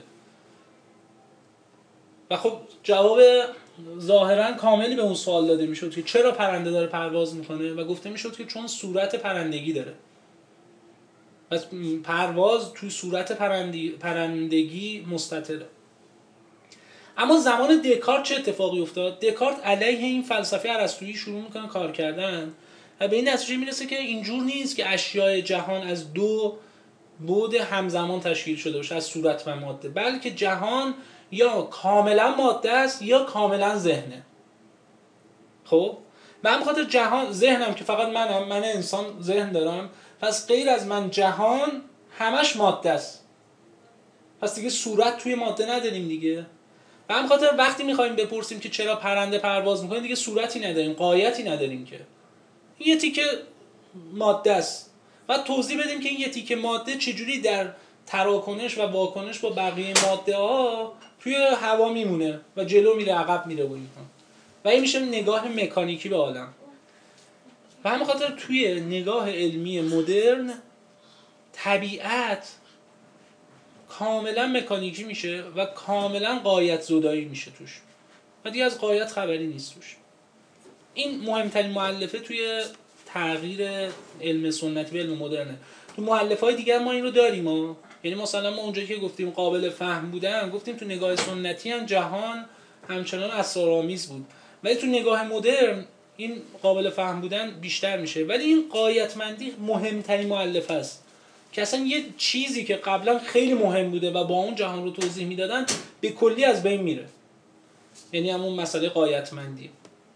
و خب جواب ظاهرا کاملی به اون سوال داده میشد که چرا پرنده داره پرواز میکنه و گفته میشد که چون صورت پرندگی داره. پس پرواز توی صورت پرندگی مستتره. اما زمان دکارت چه اتفاقی افتاد؟ دکارت علیه این فلسفه ارسطویی شروع میکنه کار کردن و به این نتیجه میرسه که اینجور نیست که اشیاء جهان از دو بعد همزمان تشکیل شده باشه، از صورت و ماده، بلکه جهان یا کاملا ماده است یا کاملا ذهنه. خب من بخاطر جهان ذهنم که فقط من انسان ذهن دارم، پس غیر از من جهان همش ماده است، پس دیگه صورت توی ماده نداریم دیگه. و هم خاطر وقتی میخوایم بپرسیم که چرا پرنده پرواز میکنه دیگه صورتی نداریم، غایتی نداریم، که این یه تیکه ماده است و توضیح بدیم که این یه تیکه ماده چجوری در تراکنش و واکنش با بقیه ماده ها توی هوا میمونه و جلو میره عقب میره و اینها. و این میشه نگاه مکانیکی به عالم. و همین خاطر توی نگاه علمی مدرن طبیعت کاملا مکانیکی میشه و کاملا غایت زدایی میشه توش و دیگه از غایت خبری نیست توش. این مهمترین مؤلفه توی تغییر علم سنتی به علم مدرنه. تو مؤلفه‌های دیگه ما این رو داریم یعنی مثلا ما اونجایی که گفتیم قابل فهم بودن، گفتیم تو نگاه سنتی هم جهان همچنان اسرارآمیز بود، ولی تو نگاه مدرن این قابل فهم بودن بیشتر میشه. ولی این غایتمندی مهمترین مؤلفه است که اصلا یه چیزی که قبلا خیلی مهم بوده و با اون جهان رو توضیح میدادن به کلی از بین میره. یعنی همون مسئله غایتمندی.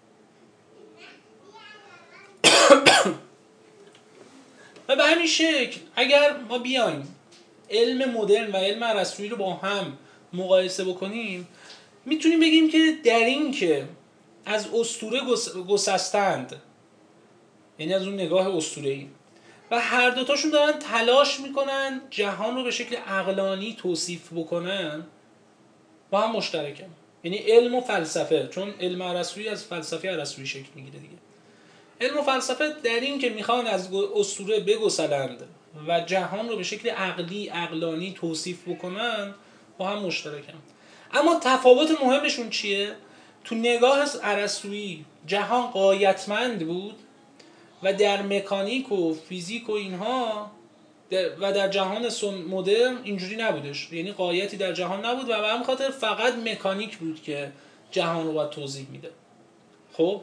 و به همین شکل اگر ما بیایم علم مدرن و علم ارسطویی رو با هم مقایسه بکنیم، میتونیم بگیم که در این که از اسطوره گسستند، یعنی از اون نگاه اسطوره‌ای، و هر دوتاشون دارن تلاش میکنن جهان رو به شکل عقلانی توصیف بکنن، با هم مشترکن. یعنی علم و فلسفه، چون علم ارسطویی از فلسفه ارسطویی شکل میگیره دیگه. علم و فلسفه در این که میخوان از اسطوره بگسلند و جهان رو به شکل عقلی عقلانی توصیف بکنن، با هم مشترکن. اما تفاوت مهمشون چیه؟ تو نگاه ارسطویی جهان غایتمند بود و در مکانیک و فیزیک و اینها و در جهان مدرن اینجوری نبودش. یعنی غایتی در جهان نبود و به همین خاطر فقط مکانیک بود که جهان رو باید توضیح میده. خب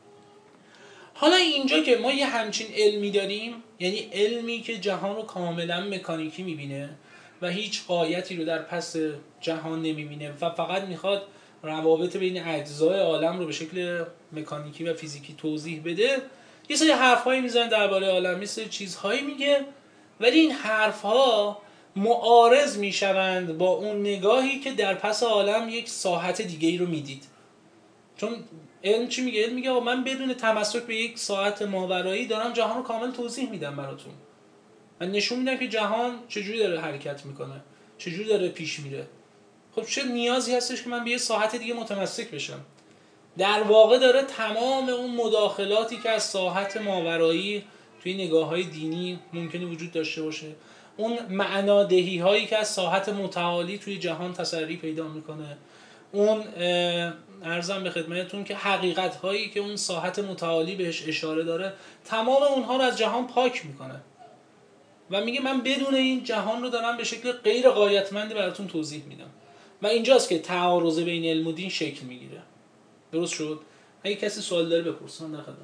حالا اینجا که ما یه همچین علمی داریم، یعنی علمی که جهان رو کاملا مکانیکی میبینه و هیچ غایتی رو در پس جهان نمیبینه و فقط میخواد روابط بین اجزای عالم رو به شکل مکانیکی و فیزیکی توضیح بده، یه سری حرفایی میزنه درباره عالم، یه سری چیزهایی میگه، ولی این حرفها معارض میشوند با اون نگاهی که در پس عالم یک ساحت دیگه‌ای رو میدید. چون علم چی میگه؟ علم میگه من بدون تمسک به یک ساحت ماورایی دارم جهان رو کامل توضیح میدم براتون. من نشون میدم که جهان چجوری داره حرکت میکنه، چجوری داره پیش میره. خب چه نیازی هستش که من به یه ساحت دیگه متمسک بشم؟ در واقع داره تمام اون مداخلاتی که از ساحت ماورایی توی نگاه‌های دینی ممکنه وجود داشته باشه، اون معنادهی هایی که از ساحت متعالی توی جهان تسری پیدا میکنه، اون عرضم به خدمتتون که حقیقت هایی که اون ساحت متعالی بهش اشاره داره، تمام اونها رو از جهان پاک میکنه و میگه من بدون این جهان رو دارم به شکل غیر غایتمندی براتون توضیح میدم. و اینجاست که تعارض بین علم و دین شکل میگیره. درست شد؟ اگه کسی سوال داره بپرسه، من در خدمتم.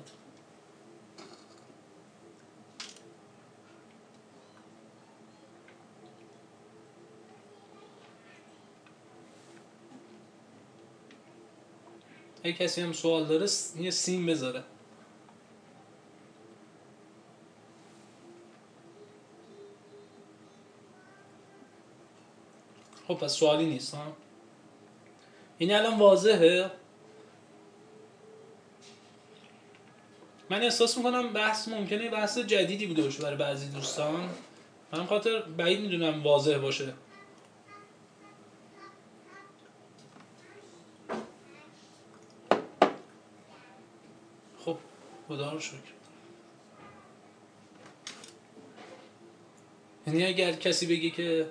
اگه کسی هم سوال داره یه سیم بذاره. خب پس سوالی نیست ها؟ این الان واضحه؟ من احساس میکنم بحث ممکنه بحث جدیدی بوده باشه برای بعضی دوستان، من خاطر بعید میدونم واضح باشه. خب خدا رو شکر. یعنی اگر کسی بگه که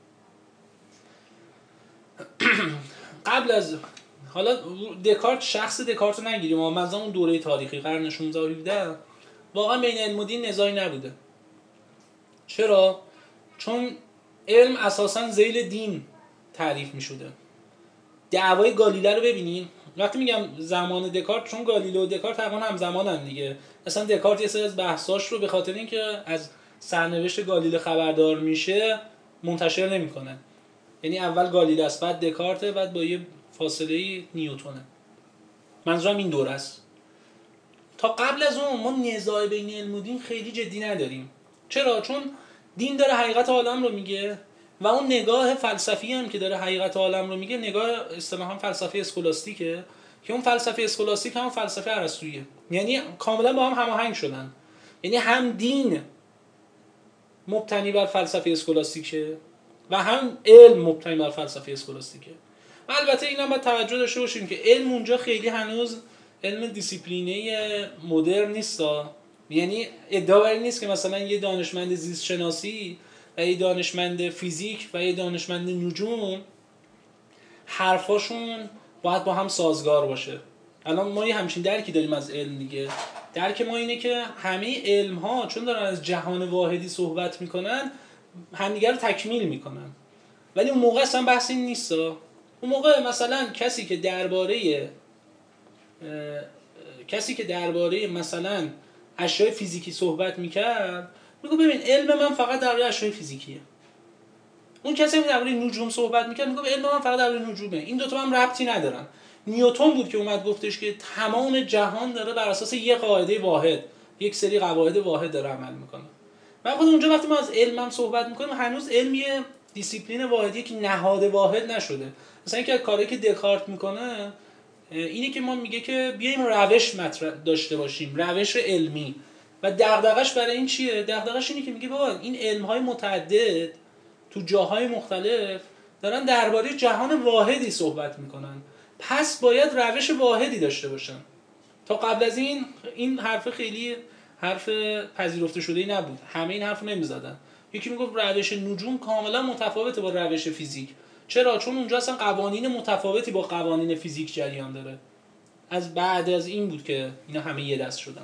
قبل از حالا دکارت، شخص دکارت رو نگیریم، اما مثلا اون دوره تاریخی قرن 16 و 17 واقعا بین علم و دین نزاعی نبوده. چرا؟ چون علم اساساً ذیل دین تعریف می شده. دعوای گالیله رو ببینین. وقتی میگم زمان دکارت، چون گالیله و دکارت تقریبا همزمانن دیگه. مثلا دکارت یه سری از بحثاش رو به خاطر اینکه از سرنوشت گالیله خبردار میشه منتشر نمیکنه. یعنی اول گالیله است، بعد دکارت، بعد با یه فاصله نیوتونه. منظورم این دوره است. تا قبل از اون ما نزاع بین علم و دین خیلی جدی نداریم. چرا؟ چون دین داره حقیقت عالم رو میگه و اون نگاه فلسفی هم که داره حقیقت عالم رو میگه نگاه اصطلاحاً فلسفه اسکولاستیکه، که اون فلسفه اسکولاستیک هم فلسفه ارسطوییه. یعنی کاملا با هم هماهنگ شدن. یعنی هم دین مبتنی بر فلسفه اسکولاستیکه و هم علم مبتنی بر فلسفه اسکولاستیکه. و البته اینا باید توجه داشته باشیم که علم اونجا خیلی هنوز علم دیسیپلینه مدرن نیست. یعنی ادعا بر این نیست که مثلا یه دانشمند زیست شناسی و یه دانشمند فیزیک و یه دانشمند نجوم حرفاشون باید با هم سازگار باشه. الان ما یه همچین درکی داریم از علم دیگه. درک ما اینه که همه علم ها چون دارن از جهان واحدی صحبت میکنن همدیگه رو تکمیل میکنن. ولی اون موقع اصلا بحث این نیست. اون موقع مثلا کسی که درباره کسی که درباره مثلا اشیاء فیزیکی صحبت میکرد میگه ببین علم من فقط درباره اشیاء فیزیکیه. اون کسی که درباره نجوم صحبت میکرد میگه علم من فقط درباره نجومه. این دو تا هم ربطی ندارن. نیوتن بود که اومد گفتش که تمام جهان داره بر اساس یک قاعده واحد، یک سری قواعد واحد داره عمل میکنه. من خود اونجا وقتی ما از علم صحبت میکنیم هنوز علم یه دیسیپلین واحدیه که نهاد واحد نشده. مثلا اینکه کاری که دکارت میکنه اینه که ما میگه که بیایم روش مطرح داشته باشیم، روش علمی. و دغدغش برای این چیه؟ دغدغش اینه که میگه بابا این علم‌های متعدد تو جاهای مختلف دارن درباره جهان واحدی صحبت میکنن، پس باید روش واحدی داشته باشن. تا قبل از این حرف خیلی حرف پذیرفته شده‌ای نبود، همه این حرفو نمیزدن. یکی میگفت روش نجوم کاملا متفاوته با روش فیزیک. چرا؟ چون اونجا اصلا قوانین متفاوتی با قوانین فیزیک جریان داره. از بعد از این بود که اینا همه یه دست شدن.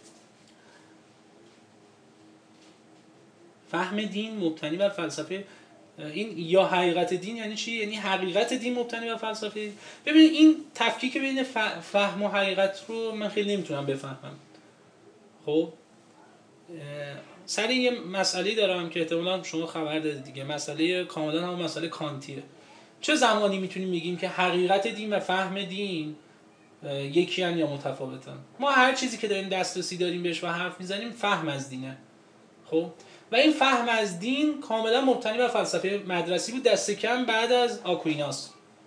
فهم دین مبتنی بر فلسفه، این یا حقیقت دین یعنی چی؟ یعنی حقیقت دین مبتنی بر فلسفه. ببینید این تفکیک بین فهم و حقیقت رو من خیلی نمیتونم بفهمم. خب سر یه مسئله دارم که احتمالاً شما خبر دارید دیگه، مسئله کاملا هم مسئله کانتیه. چه زمانی میتونیم بگیم که حقیقت دین و فهم دین یکی ان یا متفاوتن؟ ما هر چیزی که داریم دسترسی داریم بهش و حرف میزنیم فهم از دینه. خب و این فهم از دین کاملا مبتنی بر فلسفه مدرسی بود، دست کم بعد از آکویناس.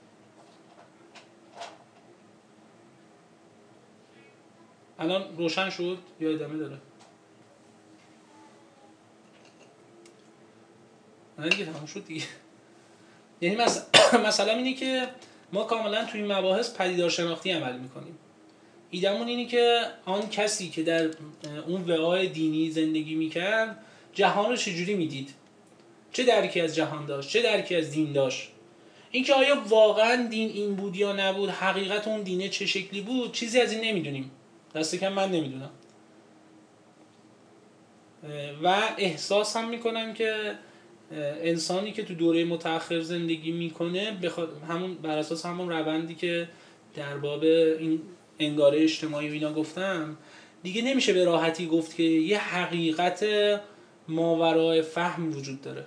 الان روشن شد یا ادامه داره؟ نه دیگه تموم شد دیگه. یعنی مثلا اینه که ما کاملا توی این مباحث پدیدارشناختی عمل میکنیم. ایدمون اینه که آن کسی که در اون وعای دینی زندگی میکرد جهان رو چجوری میدید، چه درکی از جهان داشت، چه درکی از دین داشت. اینکه آیا واقعا دین این بود یا نبود، حقیقت اون دینه چه شکلی بود، چیزی از این نمیدونیم، دست کم من نمیدونم. و احساس هم میکنم که انسانی که تو دوره متأخر زندگی میکنه همون بر اساس همون روندی که در باب این انگاره اجتماعی و اینا گفتم دیگه نمیشه به راحتی گفت که یه حقیقت ماورای فهم وجود داره.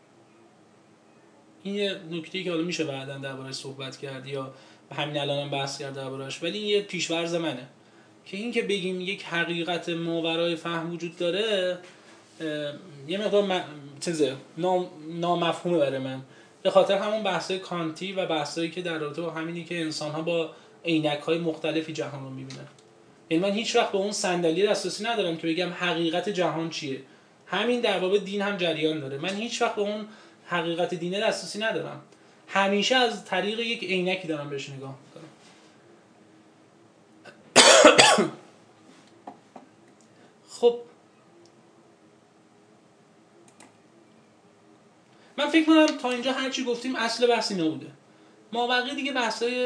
این یه نکته‌ای که حالا میشه بعداً درباره‌اش صحبت کرد یا همین الانم بحث کرد درباره‌اش، ولی این یه پیش‌فرض منه که این که بگیم یک حقیقت ماورای فهم وجود داره یه مقدار نامفهومه برای من، به خاطر همون بحث‌های کانتی و بحثایی که در رابطه با همینی که انسان‌ها با عینک‌های مختلفی جهان رو می‌بینن. یعنی من هیچ وقت به اون صندلی دسترسی ندارم که بگم حقیقت جهان چیه. همین در باب دین هم جریان داره. من هیچ وقت به اون حقیقت دینه دسترسی ندارم. همیشه از طریق یک عینکی دارم بهش نگاه می‌کنم. خب من فکر کنم تا اینجا هر چی گفتیم اصل بحثی نبوده. مابقی دیگه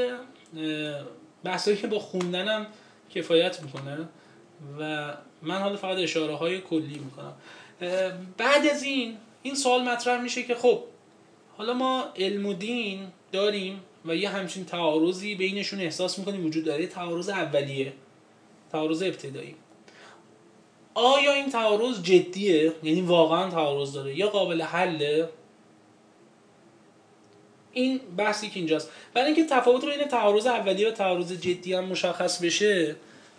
بحثایی که با خوندنم کفایت میکنه و من حالا فقط اشاره های کلی میکنم. بعد از این سوال مطرح میشه که خب حالا ما علم و دین داریم و یه همچین تعارضی بینشون احساس میکنیم وجود داره، تعارض اولیه، تعارض ابتدایی. آیا این تعارض جدیه؟ یعنی واقعا تعارض داره یا قابل حله؟ این بحثی که اینجاست. برای اینکه تفاوت بین تعارض اولیه و تعارض جدی هم مشخص بشه،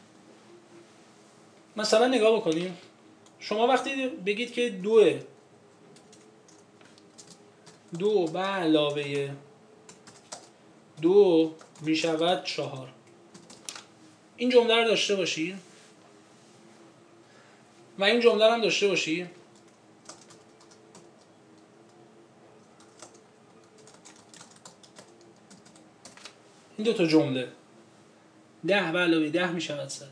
مثلا نگاه بکنیم. شما وقتی بگید که 2 به علاوه 2 میشود 4، این جمله رو داشته باشید و این جمله رو هم داشته باشید. این دو تا جمله 10 به علاوه 10 میشود 100.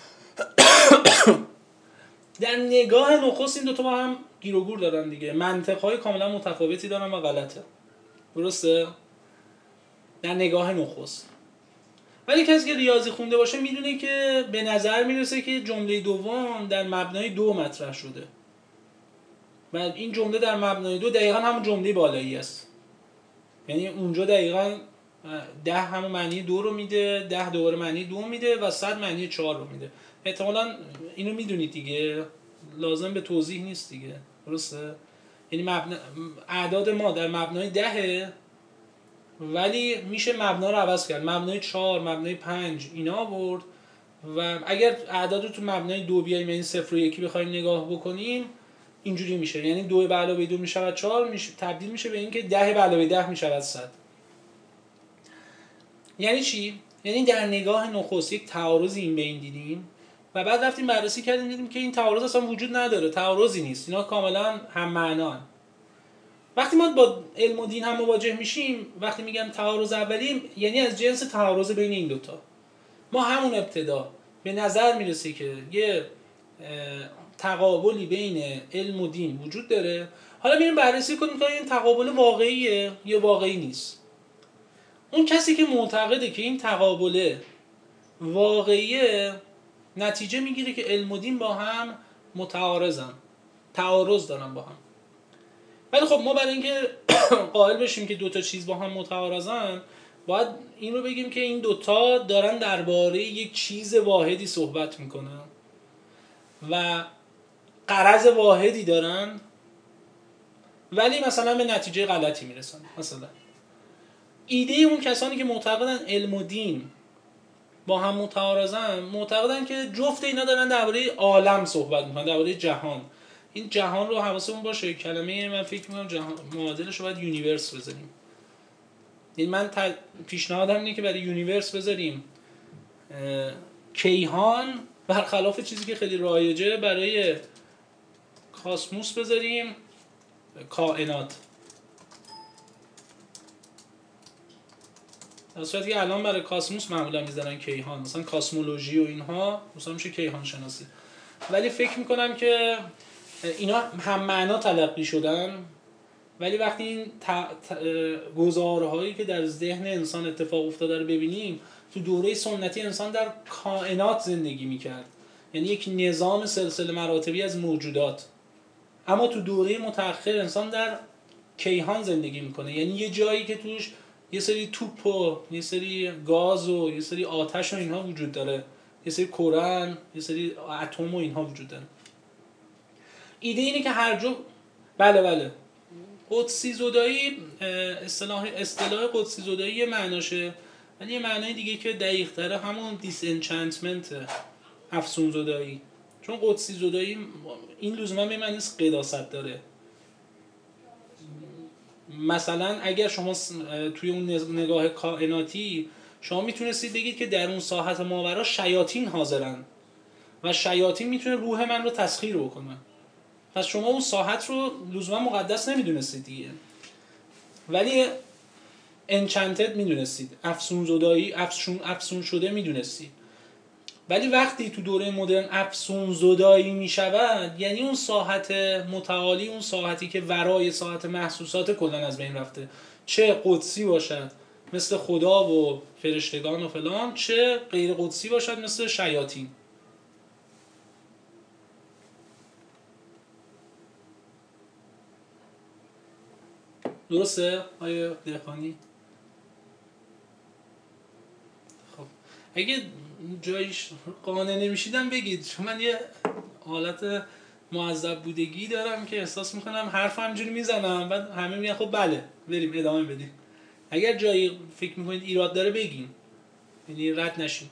در نگاه نخست این دوتا با هم گیر و گور دارن دیگه، منطقهای کاملا متفاوتی دارن و غلطه، درسته؟ در نگاه نخست. ولی کسی که ریاضی خونده باشه میدونه که به نظر میرسه که جمله دوم در مبنای 2 مطرح شده و این جمله در مبنای 2 دقیقا همون جمله بالایی است. یعنی اونجا دقیقا 10 همون معنی 2 رو میده، 10 دوباره معنی 2 میده و 100 معنی 4 رو میده. احتمالاً اینو میدونید دیگه، لازم به توضیح نیست دیگه، درسته؟ یعنی اعداد ما در مبنای 10 ولی میشه مبنا رو عوض کرد، مبنای 4 مبنای 5 اینا آورد. و اگر اعداد رو تو مبنای 2 بیایم، یعنی 0 و 1 بخوایم نگاه بکنیم، اینجوری میشه، یعنی 2 به علاوه 2 میشود 4 تبدیل میشه به اینکه 10 به علاوه 10 میشود 100. یعنی چی؟ یعنی در نگاه نخست یک تعارض این بین دیدیم و بعد رفتیم بررسی کردیم دیدیم که این تعارض اصلا وجود نداره، تعارضی نیست، اینا کاملا هم معنان. وقتی ما با علم و دین هم مواجه میشیم، وقتی میگم تعارض اولیم، یعنی از جنس تعارض بین این دوتا. ما همون ابتدا به نظر میرسه که یه تقابلی بین علم و دین وجود داره. حالا میریم بررسی کنیم که این تقابل واقعیه یا واقعی نیست. اون کسی که معتقده که این تقابل واقعیه، نتیجه میگیره که علم و دین با هم متعارضن، تعارض دارن با هم. ولی خب ما برای اینکه قائل بشیم که دوتا چیز با هم متعارضن، باید این رو بگیم که این دوتا دارن درباره یک چیز واحدی صحبت میکنن و غرض واحدی دارن، ولی مثلا به نتیجه غلطی میرسن. مثلا ایده اون کسانی که معتقدن علم و دین با هم متعارضن، معتقدن که جفت اینا دارن درباره عالم صحبت میکنن، درباره جهان. این جهان رو حواسمون باشه، کلمه من فکر میکنم جهان معادلش رو باید یونیورس بذاریم. یعنی من پیشنهادم اینه که برای یونیورس بذاریم کیهان، برخلاف چیزی که خیلی رایجه برای کاسموس بذاریم کائنات. در صورتی که الان برای کاسموس معمولا میذارن کیهان، مثلا کاسمولوژی و اینها مثلا میشه کیهان شناسی. ولی فکر میکنم که اینا هم معنا تلقی شدن، ولی وقتی این گزارهایی که در ذهن انسان اتفاق افتاده رو ببینیم، تو دوره سنتی انسان در کائنات زندگی میکرد، یعنی یک نظام سلسله مراتبی از موجودات. اما تو دوره متأخر انسان در کیهان زندگی میکنه، یعنی یه جایی که توش یه سری توپ و یه سری گاز و یه سری آتش و اینها وجود داره، یه سری کره، یه سری اتم و اینها وجود داره. ایده اینه که هر جو بله قدسی زدایی، اصطلاح قدسی زدایی یه معناشه، ولی یه معنای دیگه که دقیق تره همون دیسانچنتمنت، افسون زدایی. چون قدسی زدایی این لزوما به معنی نیست قداست داره. مثلا اگر شما توی اون نگاه کائناتی شما میتونستید بگید که در اون ساحت ماورا شیاطین حاضرن و شیاطین میتونه روح من رو تسخیر بکنن، پس شما اون ساحت رو لزوما مقدس نمیدونستید دیگه، ولی انچنتد میدونستید، افسون زدایی، افسون شده میدونستید. ولی وقتی تو دوره مدرن افسون زدایی میشود، یعنی اون ساحت متعالی، اون ساحتی که ورای ساحت محسوسات کلا از بین رفته، چه قدسی باشد مثل خدا و فرشتگان و فلان، چه غیر قدسی باشد مثل شیاطین. درسته آیه دهقانی؟ خب اگه جایش قانع نمیشیدم بگید، چون من یه حالت معذب بودگی دارم که احساس میکنم حرف همجوری میزنم بعد همه میگن خب بله بریم ادامه بدیم. اگر جایی فکر میکنید ایراد داره بگین، یعنی رد نشین.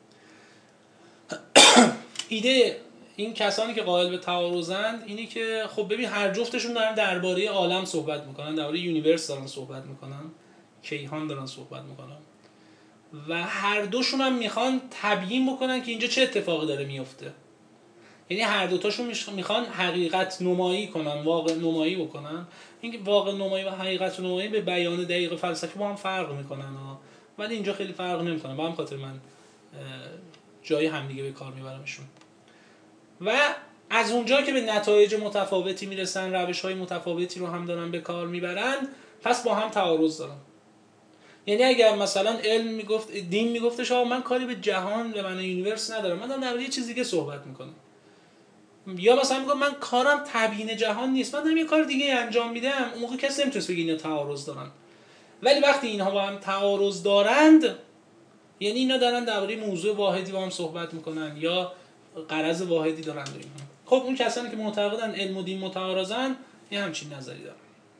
ایده این کسانی که قائل به تعارضند اینی که خب ببین هر جفتشون دارن درباره عالم صحبت میکنن، درباره یونیورس دارن صحبت میکنن، کیهان دارن صحبت میکنن و هر دوشون هم میخوان تبیین بکنن که اینجا چه اتفاقی داره میفته. یعنی هر دوتاشون میخوان حقیقت نمایی کنن، واقع نمایی بکنن. این واقع نمایی و حقیقت نمایی به بیان دقیق فلسفی با هم فرق میکنن ولی اینجا خیلی فرق نمیکنن، با هم خاطر من جای همدیگه به کار میبرمشون. و از اونجا که به نتایج متفاوتی میرسن، روش‌های متفاوتی رو هم دارن به کار میبرن، پس با هم تعارض دارن. یعنی اگر مثلا علم میگفت، دین میگفتش آقا من کاری به جهان به معنی یونیورس ندارم، من دارم درباره یه چیز دیگه صحبت میکنم، یا مثلا میگم من کارم تبیین جهان نیست، من دارم یه کار دیگه انجام میدم، اون موقع کسی نمیتونه بگه اینا تعارض دارن. ولی وقتی اینها با هم تعارض دارند، یعنی اینا دارن درباره موضوع واحدی با هم صحبت میکنن یا غرض واحدی دارن داریم. خب اون کسانی که معتقدن علم و دین متعارضن یه همچین نظری دارن.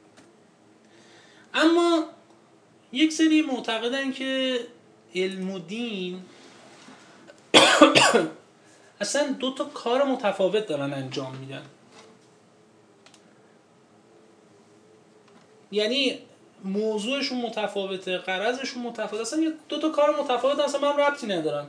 اما یک سری معتقدن که علم و دین اصلا دو تا کار متفاوت دارن انجام میدن. یعنی موضوعشون متفاوته، غرضشون متفاوته، اصلا دو تا کار متفاوت اصلا من ربطی ندارن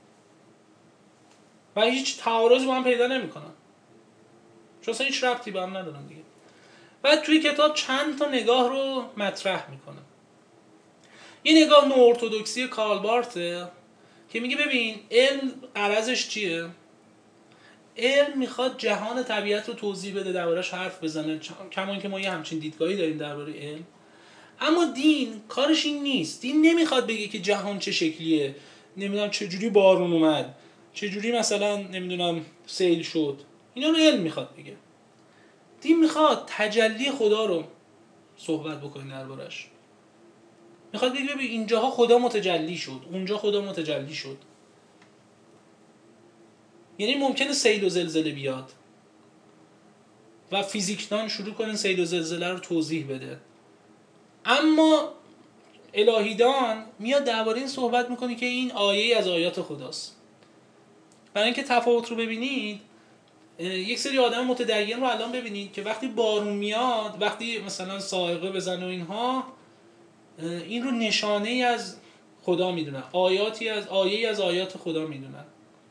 و هیچ تعارضی با هم پیدا نمیکنن، چون اصلا هیچ ربطی با هم ندارن دیگه. بعد توی کتاب چند تا نگاه رو مطرح میکنه. یه نگاه نوارتودکسی کارل بارته که میگه ببین علم غرضش چیه؟ علم میخواد جهان طبیعت رو توضیح بده، دربارش حرف بزنه، کما اینکه ما یه همچین دیدگاهی داریم درباره علم. اما دین کارش این نیست. دین نمیخواد بگه که جهان چه شکلیه، نمیدونم چه جوری بارون اومد، چه جوری مثلا نمیدونم سیل شد. اینا رو علم میخواد بگه. دین میخواد تجلی خدا رو صحبت بکنه دربارش. میخواد بگه ببین اینجاها خدا متجلی شد، اونجا خدا متجلی شد. یعنی ممکنه سیل و زلزله بیاد و فیزیکدان شروع کنن سیل و زلزله رو توضیح بده، اما الهیدان میاد درباره این صحبت میکنه که این آیه از آیات خداست. برای اینکه تفاوت رو ببینید، یک سری آدم متدین رو الان ببینید که وقتی بارون میاد، وقتی مثلا صاعقه بزنه و اینها، این رو نشانه ای از خدا میدونن، آیه از آیات خدا میدونن.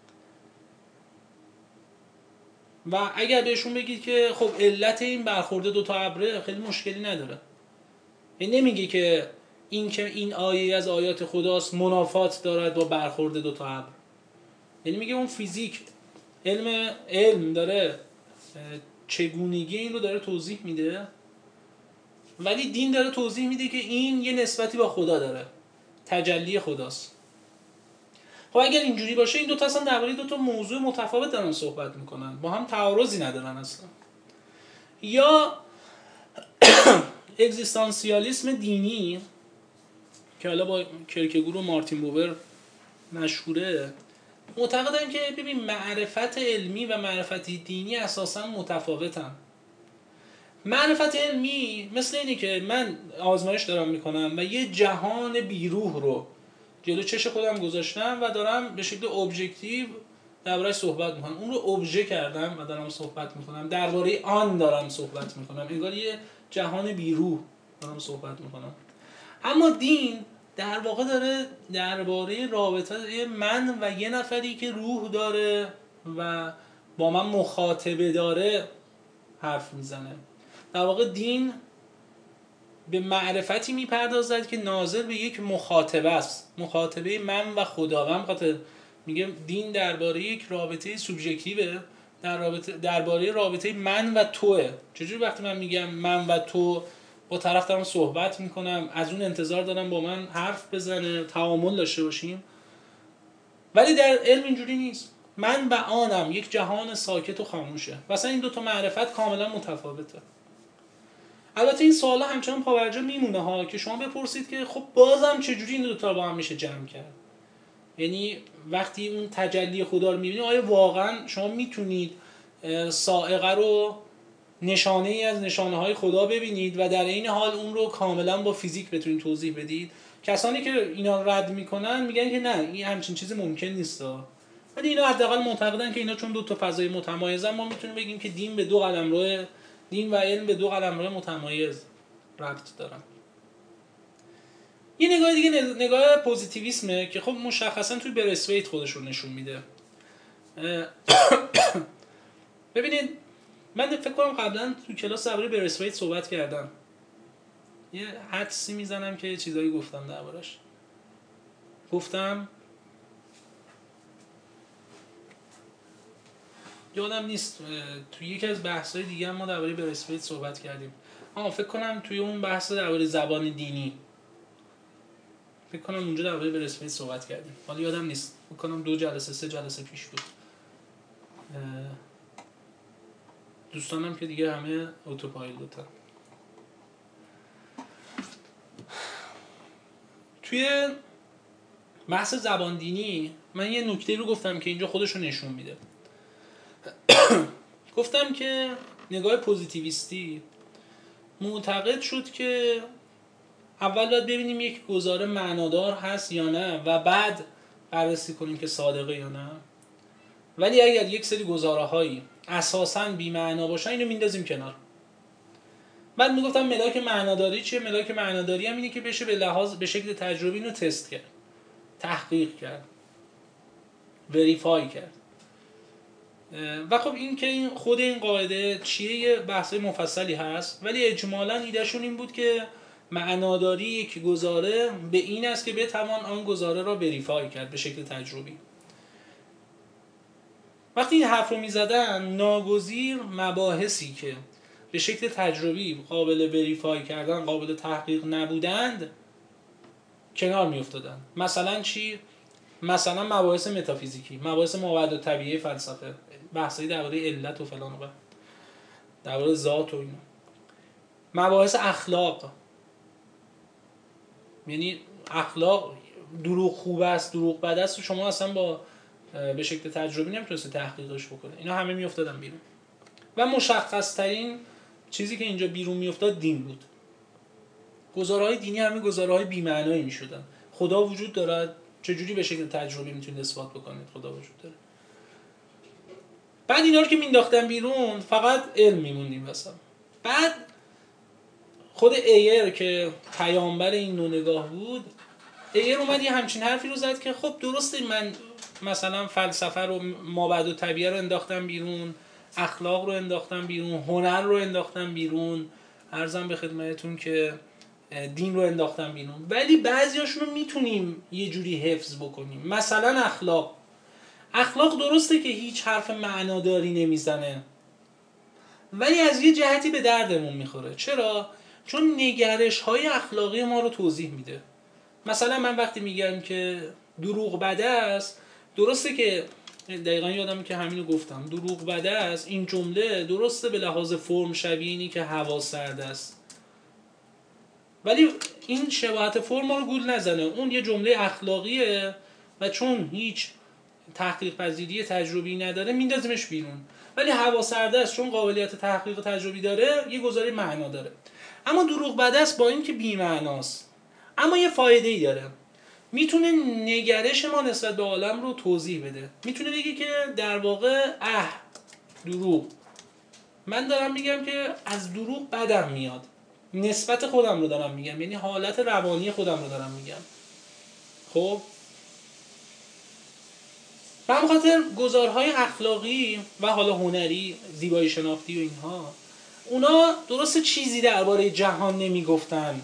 و اگر بهشون بگید که خب علت این برخورد دو تا ابره، خیلی مشکلی نداره. این نمیگه که این آیه از آیات خداست منافات دارد با برخورد دو تا ابر. یعنی میگه اون فیزیک علم داره چگونگی این رو داره توضیح میده، ولی دین داره توضیح میده که این یه نسبتی با خدا داره، تجلی خداست. خب اگر اینجوری باشه این دوتا اصلا درباره دو تا موضوع متفاوت دارن صحبت میکنن، با هم تعارضی ندارن اصلا. یا اگزیستانسیالیسم دینی که حالا با کرکگور و مارتین بوبر مشهوره، معتقدن که ببین معرفت علمی و معرفت دینی اساسا متفاوتن. معرفت علمی مثل اینه که من آزمایش دارم میکنم و یه جهان بیروح رو جلو چش خودم گذاشتم و دارم به شکل ابجکتیو درباره‌اش صحبت میکنم، اون رو ابژه کردم و دارم صحبت میکنم، درباره آن دارم صحبت میکنم، انگار یه جهان بیروح دارم صحبت میکنم. اما دین در واقع داره درباره رابطه من و یه نفری که روح داره و با من مخاطبه داره حرف میزنه. در واقع دین به معرفتی میپردازد که ناظر به یک مخاطبه است، مخاطبه من و خدا. و هم میگه دین درباره یک رابطه سوبژکتیوه، درباره رابطه من و توئه. چجوری وقتی من میگم من و تو با طرف دارم صحبت میکنم، از اون انتظار دارم با من حرف بزنه، تعامل داشته باشیم، ولی در علم اینجوری نیست. من و آنم یک جهان ساکت و خاموشه. مثلا این دو تا معرفت کاملا متفاوته. البته این سوالا همچنان پابرجا میمونه ها که شما بپرسید که خب بازم چجوری این دو تا با هم میشه جمع کرد. یعنی وقتی اون تجلی خدا رو میبینید، آیا واقعا شما میتونید صاعقه رو نشانه ای از نشانه های خدا ببینید و در این حال اون رو کاملا با فیزیک بتونید توضیح بدید؟ کسانی که اینا رد میکنن میگن که نه، این همچین چیزی ممکن نیست. ولی اینا حداقل معتقدن که اینا چون دو تا فضای متمایزن، ما میتونیم بگیم که دین و علم به دو قلمرو متمایز ربط دارن. یه نگاه دیگه نگاه پوزیتیویسمه که خب مشخصا توی برسویت خودش رو نشون میده. ببینید من فکر کنم قبلا تو کلاس درباره برسویت صحبت کردم، یه حدسی میزنم که چیزایی گفتم دربارش. گفتم یادم نیست، توی یکی از بحث‌های دیگه هم ما درباره برسویت صحبت کردیم. فکر کنم توی اون بحث درباره زبان دینی، فکر کنم اونجا درباره برسویت صحبت کردیم. حالا یادم نیست، فکر کنم 3 جلسه پیش بود. دوستانم که دیگه همه اتوپایلوتن. توی بحث زبان دینی من یه نکته رو گفتم که اینجا خودشو نشون میده. گفتم که نگاه پوزیتیویستی معتقد شد که اول باید ببینیم یک گزاره معنادار هست یا نه و بعد بررسی کنیم که صادقه یا نه. ولی اگر یک سری گزاره هایی اساساً بی معنا باشن اینو میندازیم کنار. بعد میگفتم ملاک معناداری چیه؟ ملاک معناداری هم اینه که بشه به شکل تجربی اینو تست کرد، تحقیق کرد، وریفای کرد. و خب این که این خود این قاعده چیه یه بحث مفصلی هست، ولی اجمالاً ایدهشون این بود که معناداری یک گزاره به این است که بتوان آن گزاره را وریفای کرد به شکل تجربی. وقتی این حرف رو میزدن ناگزیر مباحثی که به شکل تجربی قابل وریفای کردن، قابل تحقیق نبودند کنار می افتادن. مثلا چی؟ مثلا مباحث متافیزیکی، مباحث مابعد الطبیعه فلسفه، بحثایی درباره علت و فلان و درباره ذات و اینا. مباحث اخلاق، یعنی اخلاق دروغ خوب است دروغ بد است شما اصلا با به شکل تجربی نمیتونستی تحقیقش بکنه. اینا همه میافتادن بیرون. و مشخص ترین چیزی که اینجا بیرون میافتاد دین بود. گزارهای دینی همه گزارهای بی‌معنایی میشدن. خدا وجود دارد، چجوری به شکل تجربی میتونید اثبات بکنید خدا وجود داره؟ بعد اینا رو که مینداختن بیرون فقط علم میموندیم واسه. بعد خود ایر که پیامبر این نوع نگاه بود، ایر اومد یه همچین حرفی رو زد که خب درسته من مثلا فلسفه رو، مابعد الطبیعه رو انداختم بیرون، اخلاق رو انداختم بیرون، هنر رو انداختم بیرون، عرضم به خدمتتون که دین رو انداختم بیرون، ولی بعضیاشون رو میتونیم یه جوری حفظ بکنیم. مثلا اخلاق درسته که هیچ حرف معناداری نمیزنه، ولی از یه جهتی به دردمون میخوره. چرا؟ چون نگرش های اخلاقی ما رو توضیح میده. مثلا من وقتی میگم که دروغ بده است، درسته که دقیقا یادم که همینو گفتم، دروغ بده است، این جمله درسته به لحاظ فرم شبیه اینی که هوا سرد است، ولی این شباهت فرم ما رو گول نزنه. اون یه جمله اخلاقیه و چون هیچ تحقیق پذیری تجربی نداره میندازیمش بیرون. ولی هوا سرد است چون قابلیت تحقیق تجربی داره یه گزاره معنا داره. اما دروغ بده است با اینکه بی معناست اما یه فایده‌ای داره. میتونه نگرش ما نسبت به عالم رو توضیح بده. میتونه بگه که در واقع دروغ، من دارم میگم که از دروغ بدم میاد، نسبت خودم رو دارم میگم، یعنی حالت روانی خودم رو دارم میگم. خب به همین خاطر گزارهای اخلاقی و حالا هنری، زیبایی شناختی و اینها، اونا درست چیزی درباره جهان نمیگفتن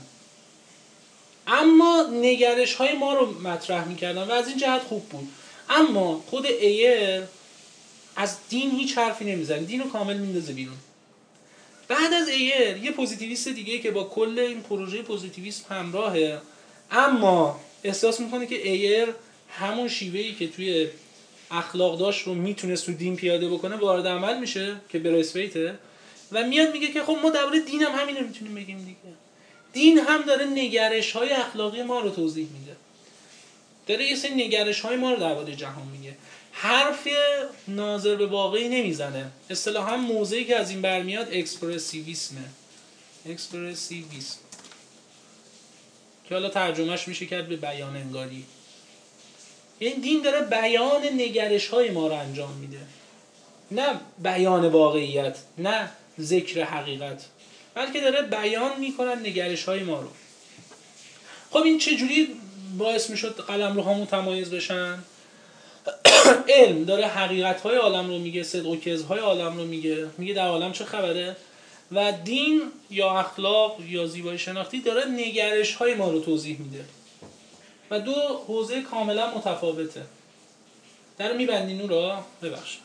اما نگرش های ما رو مطرح میکردن و از این جهت خوب بود. اما خود ایر از دین هیچ حرفی نمیزنه، دین رو کامل میندازه بیرون. بعد از ایر یه پوزیتیویست دیگه که با کل این پروژه پوزیتیویسم همراهه، اما احساس میکنه که ایر همون شیوهی که توی اخلاق داشت رو میتونست تو دین پیاده بکنه وارد عمل میشه که برسویته و میاد میگه که خب ما درباره دین هم همین رو میتونیم بگیم دیگه. دین هم داره نگرش های اخلاقی ما رو توضیح میده، داره یه سری نگرش های ما رو درباره جهان میگه، حرف ناظر به واقعی نمیزنه. اصطلاحا موضعی که از این برمیاد اکسپرسیویسمه، اکسپرسیویسم که حالا ترجمهش میشه کرد به بیان انگاری. یعنی دین داره بیان نگرش های ما رو انجام میده، نه بیان واقعیت، نه ذکر حقیقت، بلکه داره بیان میکنن نگرش های ما رو. خب این چجوری باعث میشد قلمروها متمایز بشن؟ علم داره حقیقت های عالم رو میگه، صدق و کذب های عالم رو میگه در عالم چه خبره، و دین یا اخلاق یا زیبایی شناختی داره نگرش های ما رو توضیح میده و دو حوزه کاملا متفاوته. در میبندین اون رو؟ ببخشید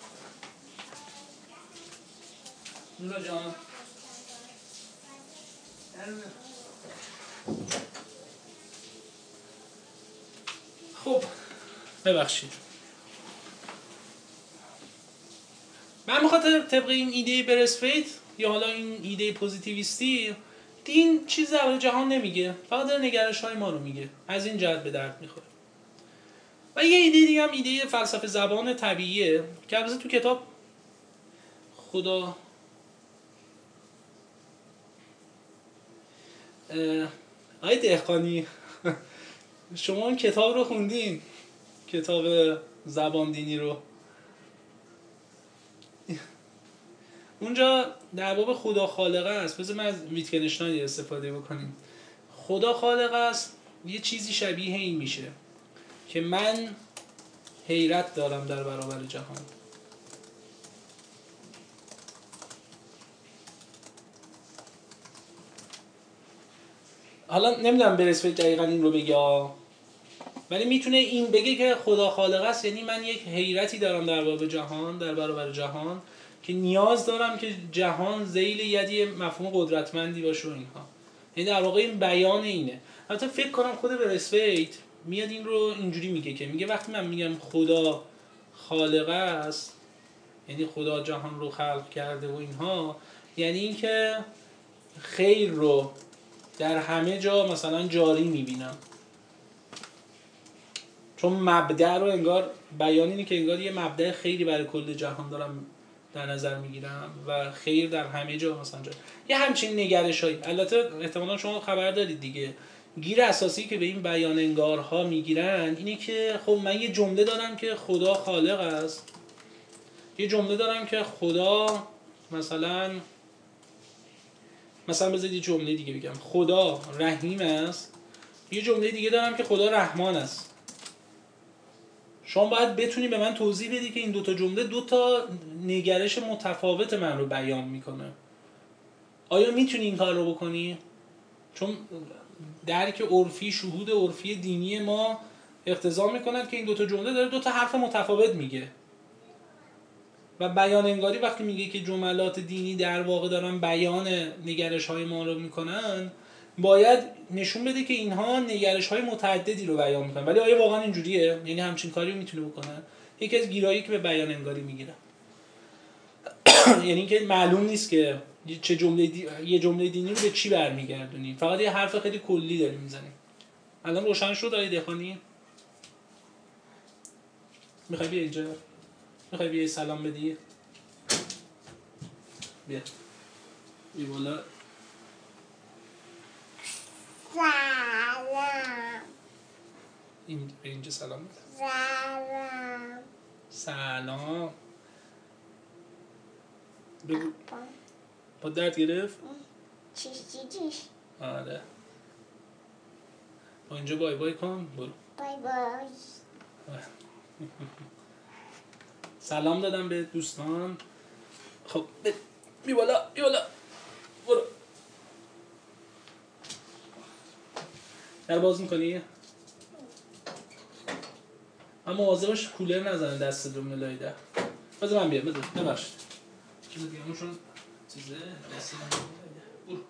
نورا جان. خب ببخشید من بخاطر طبق این ایده برسفیت یا حالا این ایده پوزیتیویستی دین چیز درباره جهان نمیگه، فقط داره نگرش های ما رو میگه، از این جهت به درد میخوره. و یه ایده دیگه هم ایده فلسفه زبان طبیعیه که البته تو کتاب خدا آقای دهقانی شما اون کتاب رو خوندین؟ کتاب زبان دینی رو؟ اونجا در باب خدا خالقه است. بذار من از ویتکنشتاین استفاده بکنیم. خدا خالقه است یه چیزی شبیه این میشه که من حیرت دارم در برابر جهان. حالا نمیدونم برسوید دقیقا این رو بگه، ولی میتونه این بگه که خدا خالق است یعنی من یک حیرتی دارم در برابر جهان که نیاز دارم که جهان ذیل یدی مفهوم قدرتمندی باشه و اینها. یعنی در واقع این بیان اینه. البته فکر کنم خود برسوید میاد این رو اینجوری میگه که میگه وقتی من میگم خدا خالق است یعنی خدا جهان رو خلق کرده و اینها، یعنی اینکه خیر رو در همه جا مثلا جاری میبینم، چون مبدأ رو انگار بیان اینه که انگار یه مبدأ خیری برای کل جهان دارم در نظر میگیرم و خیر در همه جا مثلا یه همچین نگرشایی. البته احتمالاً شما خبر دارید دیگه، گیر اساسی که به این بیان انگارها میگیرن اینه که خب من یه جمله دارم که خدا خالق است، یه جمله دارم که خدا مثلا بذارید یه جمله دیگه بگم خدا رحیم است، یه جمله دیگه دارم که خدا رحمان است. شما باید بتونی به من توضیح بدی که این دوتا جمله دوتا نگرش متفاوت من رو بیان میکنه. آیا میتونی این کار رو بکنی؟ چون درک عرفی، شهود عرفی دینی ما اقتضا میکنند که این دوتا جمله داره دوتا حرف متفاوت میگه و بیان انگاری وقتی میگه که جملات دینی در واقع دارن بیان نگرش های ما رو میکنن، باید نشون بده که اینها نگرش های متعددی رو بیان میکنن. ولی آیا واقعا اینجوریه؟ یعنی همچین کاری رو میتونه بکنه؟ یکی از گیرایی که به بیان انگاری میگیره یعنی که معلوم نیست که چه یه جمله دینی رو به چی برمیگردونیم، فقط یه حرف خیلی کلی داریم میزنیم. الان روشن شد آقای دهقانی؟ میخوای بیا اینجا؟ میخوای بیا سلام بدی؟ بیا بالا. سلام. اینجا سلام بده. سلام. سلام. بگو. با درد گرفت؟ چیش. آره. با اینجا بای بای کن. برو. بای بای. سلام دادم به دوستان. خب بی بالا. برو. در باز میکنی؟ اما مواظب باش کولر نزنه دست دوم لای در. بذار من بیام. ببخشید. چیز دیگه همونشون چیزه دست من برو.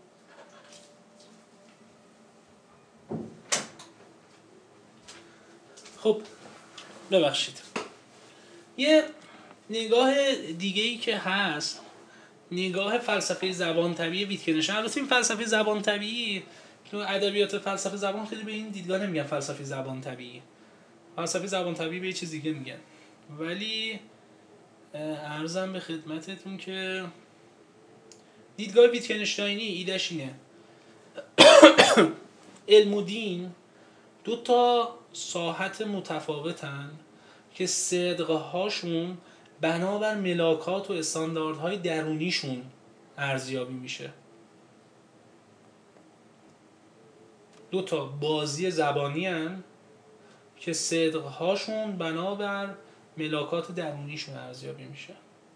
خب ببخشید. یه نگاه دیگه‌ای که هست، نگاه فلسفه زبان طبیعی ویتکنشتاین. البته این فلسفه زبان طبیعی تو ادبیات فلسفه زبان خیلی به این دیدگاه نمیگن فلسفه زبان طبیعی. فلسفه زبان طبیعی به یه چیز دیگه میگن. ولی عرضم به خدمتتون که دیدگاه ویتکنشتاینی ایدهش اینه علم و دین دو تا ساحت متفاوتن که صدقهاشون بنابر ملاکات و استانداردهای درونیشون ارزیابی میشه. دو تا بازی زبانی هن که صدقهاشون بنابر ملاکات درونیشون ارزیابی میشه.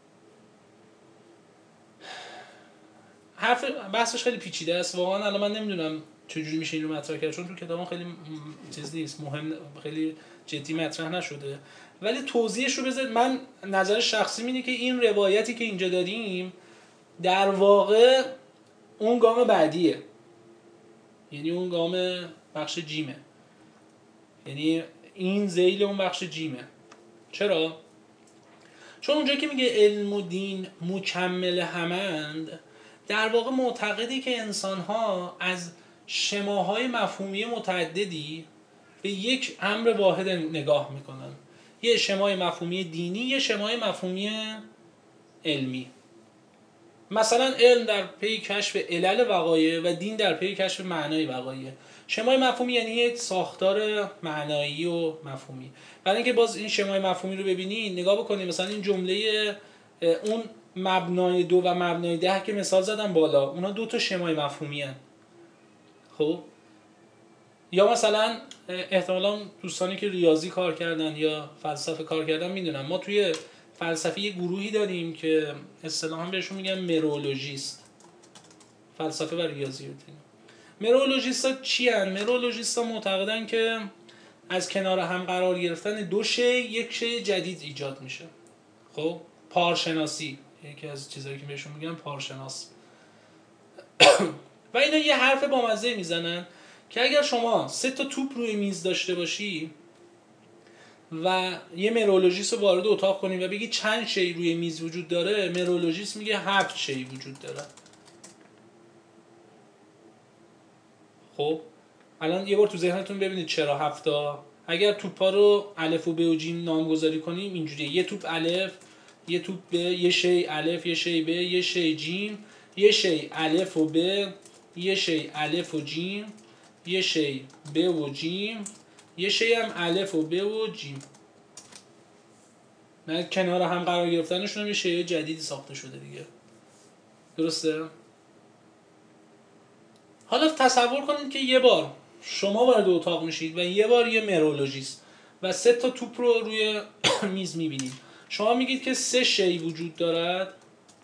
بحثش خیلی پیچیده است واقعا. الان من نمیدونم چجوری میشه این رو مطرح کرد، چون تو کتابم خیلی چیز نیست، مهم، خیلی جدی مطرح نشده. ولی توضیحش رو بذارید. من نظر شخصی اینه که این روایتی که اینجا داریم در واقع اون گام بعدیه، یعنی اون گام بخش جیمه، یعنی این ذیل اون بخش جیمه. چرا؟ چون اونجا که میگه علم و دین مکمل همند، در واقع معتقدی که انسان‌ها از شماهای مفهومی متعددی به یک امر واحد نگاه میکنن. یه شمای مفهومی دینی، یه شمای مفهومی علمی. مثلا علم در پی کشف علل وقایع و دین در پی کشف معنای وقایع. شمای مفهومی یعنی یک ساختار معنایی و مفهومی. برای اینکه باز این شمای مفهومی رو ببینید، نگاه بکنید مثلا این جمله اون مبنای 2 و مبنای 10 که مثال زدم بالا، اونا 2 تا شمای مفهومی هن. خب یا مثلا احتمالاً دوستانی که ریاضی کار کردن یا فلسفه کار کردن میدونن ما توی فلسفه یه گروهی داریم که اصطلاحاً بهشون میگن مرولوژیست. فلسفه و ریاضی رو داریم. مرولوژیستا چی هن؟ مرولوژیستا معتقدن که از کنار هم قرار گرفتن دو شی یک شی جدید ایجاد میشه. خب پارشناسی یکی از چیزایی که بهشون میگن پارشناس. و اینا یه حرف بامزه میزنن که اگر شما 3 تا توپ روی میز داشته باشی و یه مرولوژیست رو وارد اتاق کنی و بگی چند شی روی میز وجود داره، مرولوژیست میگه 7 شی وجود داره. خب الان یه بار تو ذهنتون ببینید چرا 7 تا. اگر توپا رو الف و ب و ج نامگذاری کنیم اینجوریه: یه توپ الف، یه توپ ب، یه شی الف، یه شی ب، یه شی ج، یه شی الف و ب، یه شی الف و ج، یه شی ب و ج، یه شی هم الف و ب و ج. نه کنار هم قرار گرفتنشون یه شی جدیدی ساخته شده دیگه. درسته؟ حالا تصور کنید که یه بار شما وارد اتاق میشید و یه بار یه مرولوژیست و 3 تا توپ رو روی میز میبینید. شما میگید که 3 شی وجود دارد،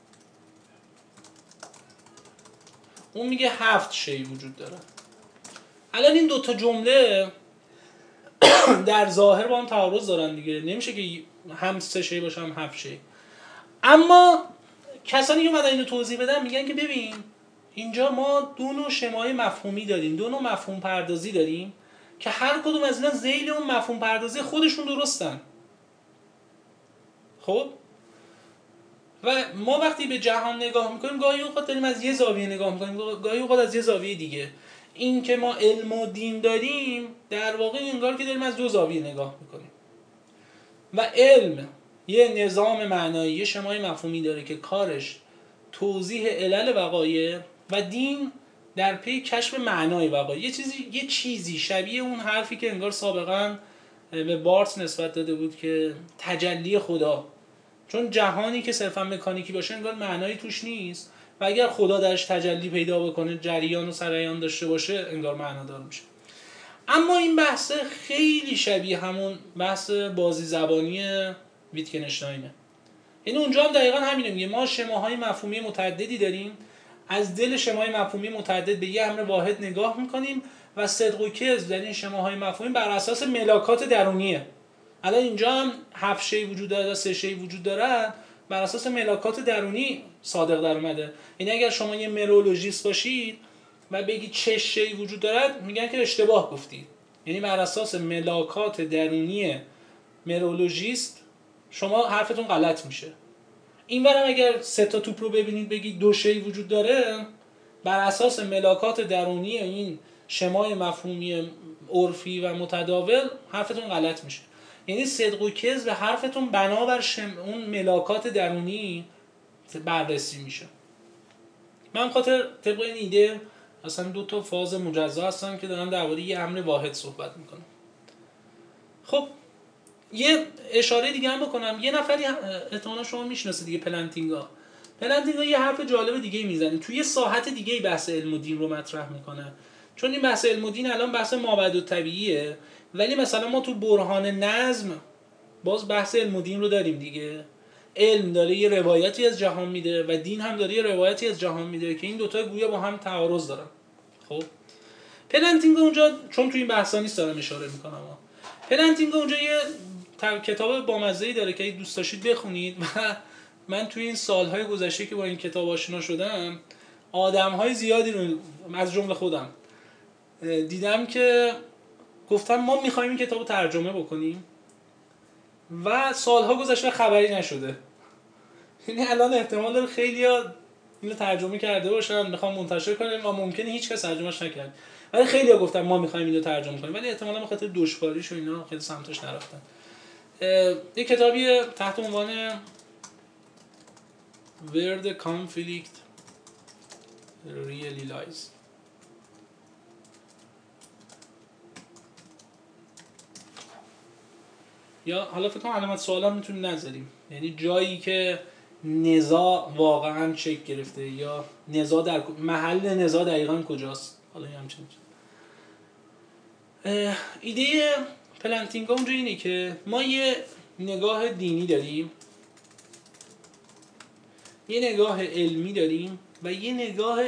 اون میگه 7 شی وجود دارد. الان این 2 تا جمله در ظاهر با هم تعارض دارن دیگه، نمیشه که هم 3 شی باشه هم 7 شی. اما کسانی که اومدن اینو توضیح بدن میگن که ببین اینجا ما 2 نوع شمای مفهومی داریم، 2 نوع مفهوم پردازی داریم که هر کدوم از اینا ذیل اون مفهوم پردازی خودشون درستن. خب و ما وقتی به جهان نگاه میکنیم گاهی اوقات داریم از یه زاویه نگاه میکنیم، گاهی اوقات از یه زاویه دیگه. این که ما علم و دین داریم در واقع انگار که داریم از 2 زاویه نگاه میکنیم. و علم یه نظام معنایی، یه شمای مفهومی داره که کارش توضیح علل وقایع، و دین در پی کشف معنای وقایع. یه چیزی شبیه اون حرفی که انگار سابقا به بارت نسبت داده بود که تجلی خدا، چون جهانی که صرفا مکانیکی باشه انگار معنایی توش نیست و اگر خدا درش تجلی پیدا بکنه، جریان و سریان داشته باشه، انگار معنادار میشه. اما این بحث خیلی شبیه همون بحث بازی زبانی ویتکنشتاینه. یعنی اونجا هم دقیقا همینه، میگه ما شماهای مفهومی متعددی داریم، از دل شماهای مفهومی متعدد به یه امر واحد نگاه میکنیم و صدق و کذب در این شماهای مفهومی بر اساس ملاکات درونیه. الان اینجا هم 7 شی وجود داره، 3 شی وجود داره، بر اساس ملاکات درونی صادق در اومده. یعنی اگر شما یه مرولوژیست باشید و بگید چه شی وجود دارد، میگن که اشتباه گفتید. یعنی بر اساس ملاکات درونی مرولوژیست شما حرفتون غلط میشه. اینورم اگر 3 تا توپ رو ببینید بگید 2 شی وجود داره، بر اساس ملاکات درونی این شمای مفهومی عرفی و متداول حرفتون غلط میشه. یعنی صدق و کذب حرفتون بنابر اون ملاکات درونی بررسی میشه. من خاطر طبق این ایده اصلا 2 تا فاز مجزا هستن که دارن درباره یه امر واحد صحبت میکنن. خب یه اشاره دیگه هم بکنم. یه نفری احتمالاً شما میشناسید دیگه، پلنتینگا یه حرف جالب دیگه میزنه، توی یه ساحت دیگه بحث علم و دین رو مطرح میکنه. چون این بحث علم و دین الان بحث مابعدالطبیعیه، ولی مثلا ما تو برهان نظم باز بحث علم و دین رو داریم دیگه. علم داره یه روایتی از جهان میده و دین هم داره یه روایتی از جهان میده که این دوتا گویا با هم تعارض دارن. خب پلنتینگا اونجا، چون تو این بحثا نیست دارم اشاره میکنم، پلنتینگا اونجا یه کتاب بامزه‌ای داره که دوست داشتید بخونید. و من توی این سالهای گذشته که با این کتاب آشنا شدم، آدم‌های زیادی رو از جمله خودم دیدم که گفتم ما می‌خوایم این کتابو ترجمه بکنیم و سالها گذشته خبری نشده. یعنی الان احتمال داره خیلی‌ها اینو ترجمه کرده باشن میخوام منتشر کنیم و ممکنه هیچ کس ترجمهش نکرد، ولی خیلی‌ها گفتن ما می‌خوایم اینو ترجمه کنیم، ولی احتمالاً به خاطر دشواریش و اینا خیلی سمتش نرفتن. یه کتابی تحت عنوان Where the Conflict Really Lies. یا حالا فکر کنم علامت سوال هم میتونیم نذاریم، یعنی جایی که نزاع واقعا شکل گرفته یا نزاع در محل نزاع دقیقاً کجاست. حالا همچنین ایده پلنتینگا اونجا اینه که ما یه نگاه دینی داریم، یه نگاه علمی داریم و یه نگاه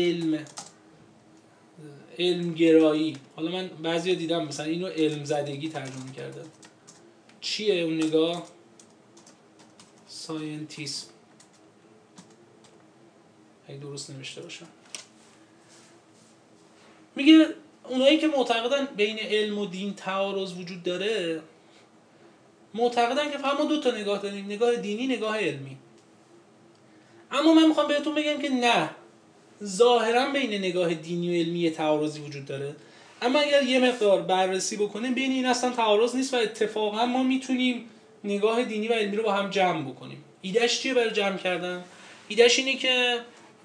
علمگرایی. حالا من بعضیا دیدم مثلا اینو علم زدگی ترجمه کردم. چیه اون نگاه؟ ساینتیسم، اگه درست نوشته باشم. میگه اونایی که معتقدن بین علم و دین تعارض وجود داره، معتقدن که فقط ما دو تا نگاه داریم، نگاه دینی، نگاه علمی. اما من میخوام بهتون بگم که نه، ظاهرا بین نگاه دینی و علمی تعارضی وجود داره، اما اگر یه مقدار بررسی بکنیم بین این اصلا تعارض نیست و اتفاقا ما میتونیم نگاه دینی و علمی رو با هم جمع بکنیم. ایدهش چیه برای جمع کردن؟ ایدهش اینه که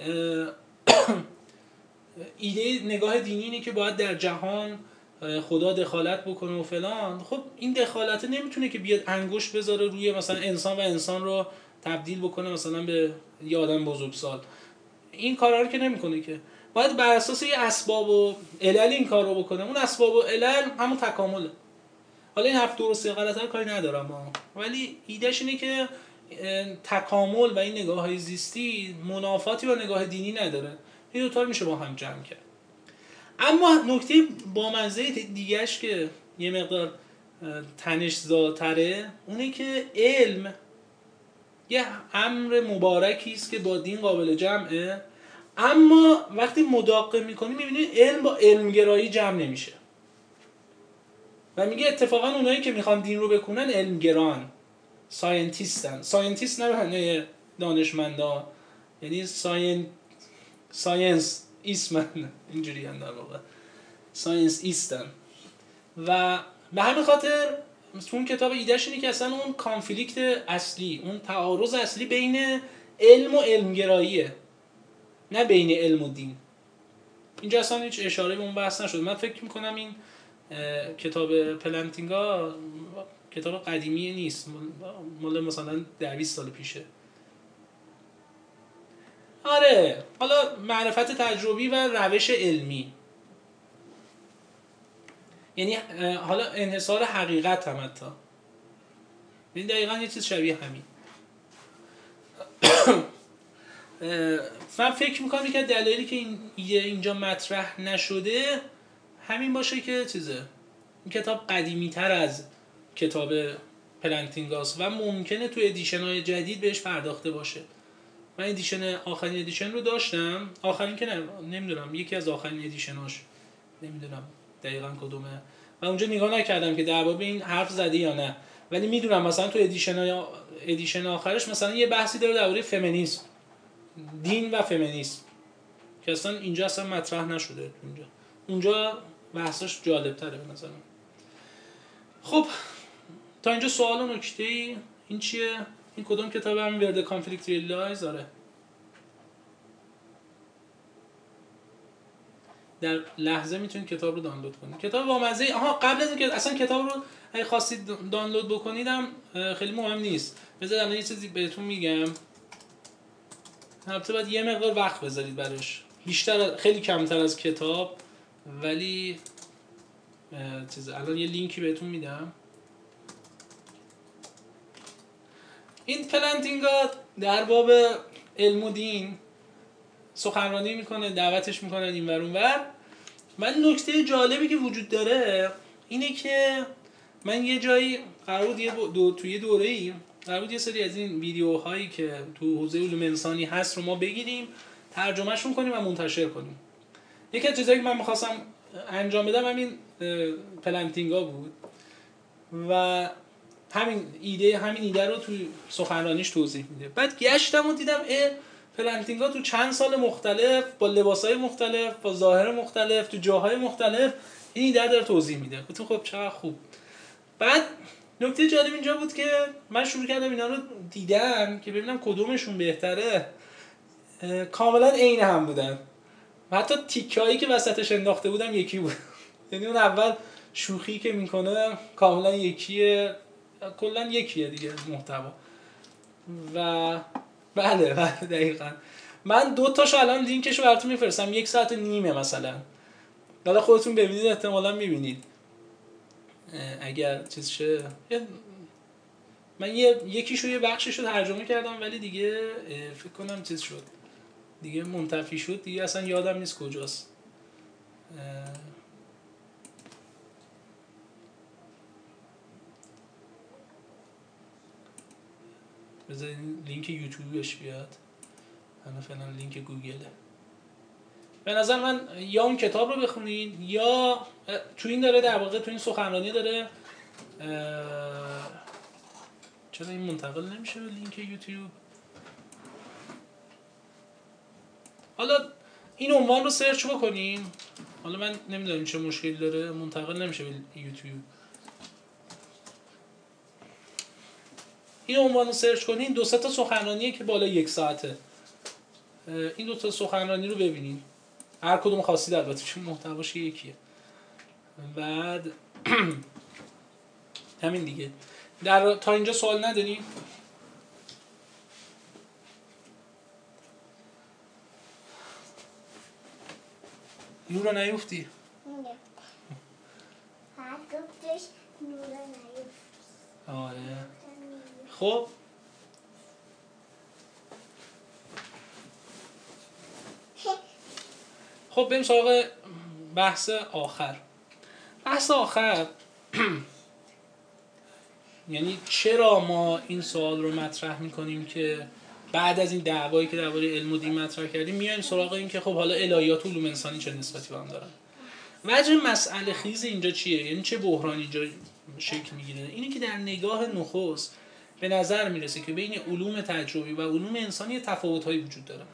ایده نگاه دینی اینه که باید در جهان خدا دخالت بکنه و فلان. خب این دخالت نمیتونه که بیاد انگشت بذاره روی مثلا انسان و انسان رو تبدیل بکنه مثلا به یه آدم بزرگسال. این کارا رو که نمیکنه، که باید بر اساس یه اسباب و علل این کار رو بکنه. اون اسباب و علل همون تکامله. حالا این حرف درسته یا غلطه کاری ندارم ولی ایدهش اینه که تکامل و این نگاه‌های زیستی منافاتی با نگاه دینی نداره. این دو تا رو میشه با هم جمع کرد. اما نکته بامزه دیگه‌اش که یه مقدار تنش‌زاتره اونه که علم یه امر مبارکی است که با دین قابل جمعه، اما وقتی مداقه می‌کنی می‌بینی علم با علمگرایی جمع نمیشه. و میگه اتفاقا اونایی که میخوان دین رو بکنن علمگران، ساینتیستن. ساینتیست نه به معنی دانشمندا، یعنی ساینس ایستمن، اینجوری هم در واقع ساینس ایستن. و به همین خاطر تو اون کتاب ایدهش اینه که اصلا اون کانفلیکت اصلی، اون تعارض اصلی بین علم و علمگراییه، نه بین علم و دین. اینجا اصلا هیچ اشاره به اون بحث نشد. من فکر میکنم این کتاب پلنتینگا کتاب قدیمی نیست، مال مثلا 10-20 سال پیشه. آره، حالا معرفت تجربی و روش علمی، یعنی حالا انحصار حقیقت هم حتی، این دقیقا یه چیز شبیه همین. من فکر میکنم که دلایلی که این ایده اینجا مطرح نشده همین باشه که این کتاب قدیمی تر از کتاب پلنتینگاست و ممکنه تو ادیشن‌های جدید بهش پرداخته باشه. من آخرین ادیشن رو داشتم، آخرین که نمیدونم، یکی از آخرین ادیشناش، نمیدونم دقیقاً کدومه و اونجا نگاه نکردم که در باب این حرف زده یا نه، ولی میدونم مثلا تو ادیشن آخرش مثلا یه بحثی داره درباره فمینیسم، دین و فمینیسم، که اصلا اینجا اصلا مطرح نشده. اونجا بحثش جالب تره به نظر من. خب تا اینجا سوال و نکته‌ای این چیه؟ این کدوم کتاب همین ورد کانفلیکت ریلایز؟ آره، در لحظه میتونید کتاب رو دانلود کنید. کتاب بامزه. قبل از اینکه اصلا کتاب رو اگه خواستید دانلود بکنیدم خیلی مهم نیست. بذار الان یه چیزی بهتون میگم. البته باید یه مقدار وقت بذارید براش، خیلی کمتر از کتاب، ولی الان یه لینکی بهتون میدم. این پلنتینگا در باب علم و دین سخنرانی میکنه، دعوتش میکنن این ور اون ور. من نکته جالبی که وجود داره اینه که من یه جایی قرار بود توی دوره‌ای قرار بود یه سری از این ویدیوهایی که تو حوزه علوم انسانی هست رو ما بگیریم، ترجمهشون کنیم و منتشر کنیم. یکی از چیزایی که من می‌خواستم انجام بدم همین پلنتینگا بود و همین ایده رو توی سخنرانیش توضیح میده. بعد گشتم و دیدم پلنتینگ ها تو چند سال مختلف با لباسهای مختلف با ظاهر مختلف تو جاهای مختلف این ایده داره توضیح میده. گفتم خب چقدر خوب. بعد نکته جالب اینجا بود که من شروع کردم اینا رو دیدم که ببینم کدومشون بهتره. کاملا عین هم بودن و حتی تیکایی که وسطش انداخته بودم یکی بود. یعنی اون اول شوخی که میکنه کاملا یکیه، کلا یکیه دیگه محتوا. و بله دقیقاً. من 2 تاشو الان لینکشو براتون میفرستم، 1.5 ساعت مثلا. حالا خودتون ببینید، احتمالاً میبینید اگر چیز شه. من یکیشو یه بخششو ترجمه کردم ولی دیگه فکر کنم چیز شد دیگه، منتفی شد دیگه، اصلا یادم نیست کجاست. بذارید لینک یوتیوبش بیاد. انا فعلا لینک گوگله. به نظر من یا اون کتاب رو بخونین یا تو این داره در واقع تو این سخنرانی داره. چرا این منتقل نمیشه به لینک یوتیوب؟ حالا این عنوان رو سرچ بکنین. حالا من نمیدونم چه مشکلی داره منتقل نمیشه به یوتیوب. این عنوان رو سرچ کنین، 2 تا سخنرانیه که بالا 1 ساعته. این 2 تا سخنرانی رو ببینین، هر کدوم خواستید البته چون محتواش یکیه. بعد همین دیگه. تا اینجا سوال نداری؟ نورا نیفتی؟ نه. هر گفتش نورا نیفتی. آره. خب بریم سراغ بحث آخر. بحث آخر یعنی چرا ما این سوال رو مطرح میکنیم که بعد از این دعوایی که درباره علم و دین مطرح کردیم میایم سراغ این که خب حالا الهیات و علوم انسانی چه نسبتی با هم دارن. وجه مسئله خیز اینجا چیه؟ یعنی چه بحرانی اینجا شکل میگیره؟ اینه که در نگاه نخست به نظر میرسه که بین علوم تجربی و علوم انسانی تفاوت‌هایی وجود داره.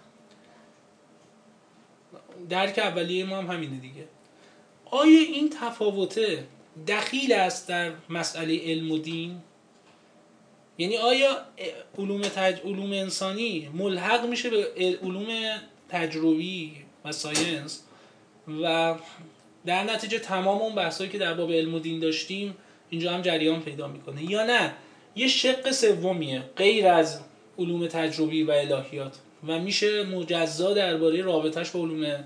درک اولیه ما هم همینه دیگه. آیا این تفاوته دخیل است در مسئله علم و دین؟ یعنی آیا علوم انسانی ملحق میشه به علوم تجربی و ساینس و در نتیجه تمام اون بحثایی که در باب علم و دین داشتیم اینجا هم جریان پیدا میکنه، یا نه یه شق سومیه غیر از علوم تجربی و الهیات و میشه مجزا درباره رابطش با علوم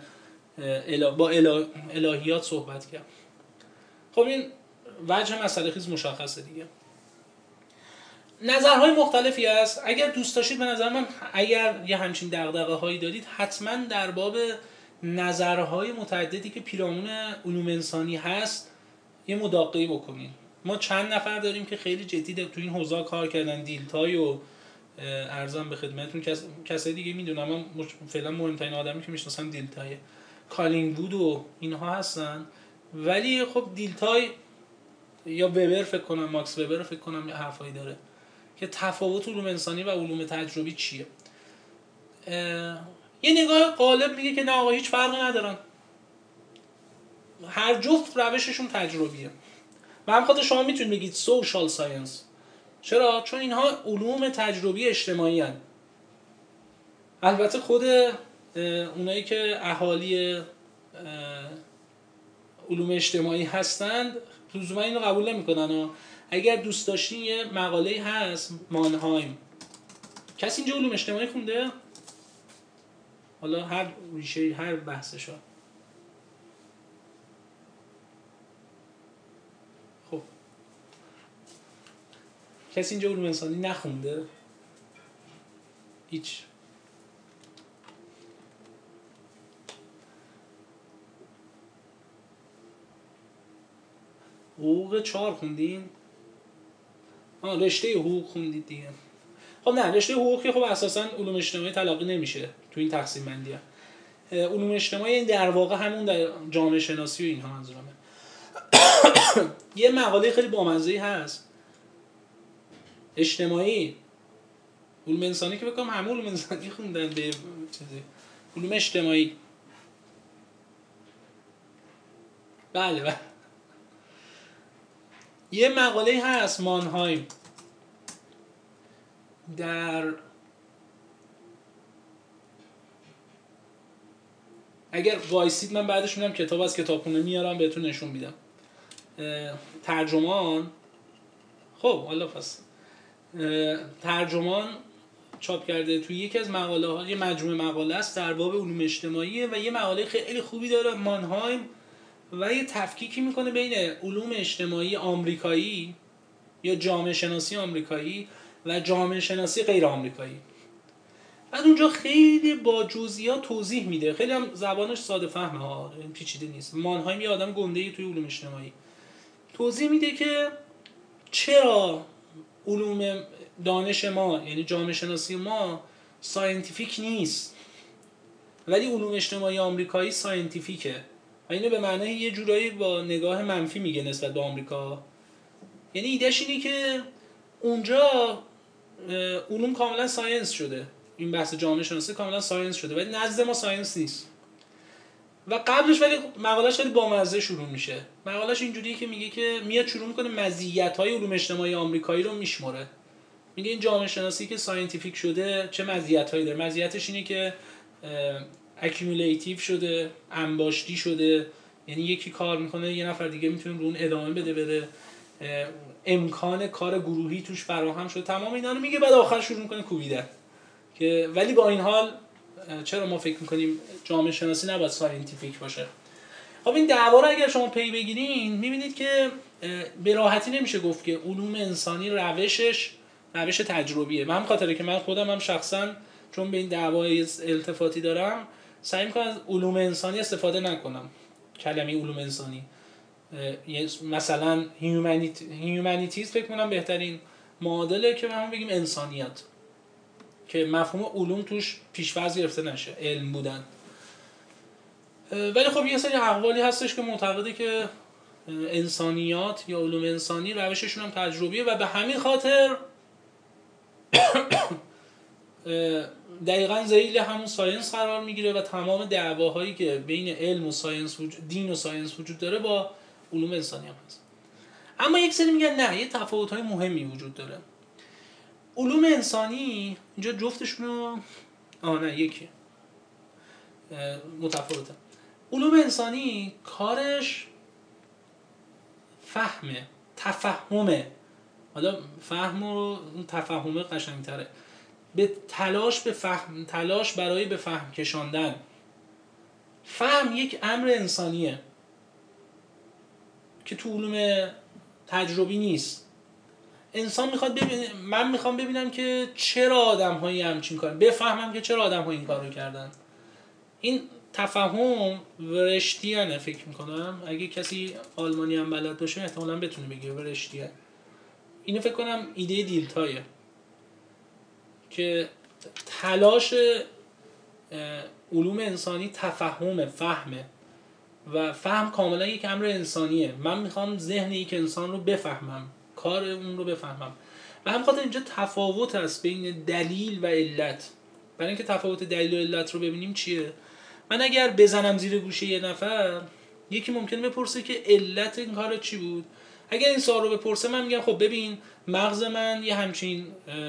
الهیات صحبت کرد؟ خب این وجه مسئله خیز مشخصه دیگه. نظرهای مختلفی هست. اگر دوست داشتید به نظر من اگر یه همچین دغدغه‌هایی دارید حتما در باب نظرهای متعددی که پیرامون علوم انسانی هست یه مداقعه‌ای بکنین. ما چند نفر داریم که خیلی جدی تو این حوزه کار کردن، دیلتای و ارزم به خدمتتون کسای دیگه میدونم، من فعلا مهمترین آدمی که میشناسم دیلتای، کالینگوود و اینها هستن. ولی خب دیلتای یا وبر فکر کنم، ماکس وبر فکر کنم یه حرفایی داره که تفاوت علوم انسانی و علوم تجربی چیه. یه نگاه غالب میگه که نه آقا هیچ فرقی ندارن، هر جفت روششون تجربیه. و هم خاطر شما میتونید بگید سوشال ساینس. چرا؟ چون اینها علوم تجربی اجتماعی هستند. البته خود اونایی که اهالی علوم اجتماعی هستند لزوما اینو قبول نمیکنن. اگر دوست داشتین یه مقاله هست مانهایم، کسی اینجا علوم اجتماعی خونده؟ حالا هر ریشه هر بحثشا. خب کسی اینجا علوم انسانی نخونده؟ هیچ. حقوق 4 خوندین؟ رشته حقوق خوندید دیگه. خب نه، رشته حقوق که خب اساساً علوم اجتماعی تلقی نمیشه تو این تقسیم بندی. علوم اجتماعی در واقع همون در جامعه شناسی و اینها منظورمه. یه مقاله خیلی بامزه‌ای هست اجتماعی علوم انسانی که بکنم همه علوم انسانی خوندن به چیزی علوم اجتماعی. بله. یه مقاله هست مانهایم در اگر وایسید من بعدش میرم کتاب از کتابخونه میارم بهتون نشون میدم. ترجمان خب حالا پس ترجمان چاپ کرده توی یکی از مقاله ها، یه مجموعه مقاله است در باب علوم اجتماعی و یه مقاله خیلی خوبی داره مانهایم و یه تفکیکی میکنه بین علوم اجتماعی آمریکایی یا جامعه شناسی آمریکایی و جامعه شناسی غیر آمریکایی. بعد اونجا خیلی با جزئیات توضیح میده، خیلی هم زبانش ساده فهمه ها، پیچیده نیست. مانهایم یه آدم گنده‌ای توی علوم اجتماعی توضیح میده که چرا علوم دانش ما یعنی جامعه شناسی ما ساینتیفیک نیست ولی علوم اجتماعی آمریکایی ساینتیفیکه و اینو به معنای یه جورایی با نگاه منفی میگه نسبت به آمریکا. یعنی ایدهش اینه که اونجا علوم کاملا ساینس شده، این بحث جامعه شناسی کاملا ساینس شده ولی نزد ما ساینس نیست. و قبلش ولی مقالهش خیلی بامزه شروع میشه. مقالهش اینجوریه که میگه که میاد شروع میکنه مزیت‌های علوم اجتماعی آمریکایی رو میشماره. میگه این جامعه شناسی که ساینتیفیک شده چه مزیت‌هایی داره. مزیتش اینه که اکیومولیتیو شده، انباشتی شده، یعنی یکی کار میکنه یه نفر دیگه میتونه رو اون ادامه بده بره، امکان کار گروهی توش فراهم شده، تمام اینا رو میگه. بعد آخر شروع میکنه کوبیدن که ولی با این حال چرا ما فکر میکنیم جامعه شناسی نباید ساینتیفیک باشه. خب این دعوا رو اگر شما پی بگیرین میبینید که به راحتی نمیشه گفت که علوم انسانی روش تجربیه. من خاطره که من خودم هم شخصا چون به این دعوای التفاتی دارم سعی میکنم از علوم انسانی استفاده نکنم. کلمه علوم انسانی مثلا هیومانیتیز فکر کنم بهترین معادله که ما بگیم انسانیت که مفهوم علوم توش پیش‌فرض گرفته نشه، علم بودن. ولی خب یه سری اقوالی هستش که معتقده که انسانیات یا علوم انسانی روششون هم تجربیه و به همین خاطر دقیقاً ذیل همون ساینس قرار میگیره و تمام دعواهایی که بین علم و ساینس دین و ساینس وجود داره با علوم انسانی هم هست. اما یک سری میگن نه، یه تفاوت‌های مهمی وجود داره. علوم انسانی اینجا جفتشون نه یکی متفاوته. علوم انسانی کارش فهمه، تفهمه. حالا فهم و تفهمه قشنگ‌تره. به تلاش برای به فهم کشاندن. فهم یک امر انسانیه که تو علوم تجربی نیست. انسان میخواد ببینه، من میخوام ببینم که چرا آدم‌هایی همچین کار، بفهمم که چرا آدم‌ها این کارو کردن. این تفاهم ورشتیانه فکر میکنم. اگه کسی آلمانی هم بلد باشه احتمالاً بتونه بگه ورشتیان. اینو فکر کنم ایده دیلتایه که تلاش علوم انسانی تفهمه، فهمه و فهم کاملا یک امر انسانیه. من میخوام ذهن یک انسان رو بفهمم، کار اون رو بفهمم. و هم خاطر اینجا تفاوت هست بین دلیل و علت. برای اینکه تفاوت دلیل و علت رو ببینیم چیه، من اگر بزنم زیر گوشه یه نفر، یکی ممکنه بپرسه که علت این کار چی بود. اگر این سوال رو بپرسه من میگم خب ببین مغز من یه همچین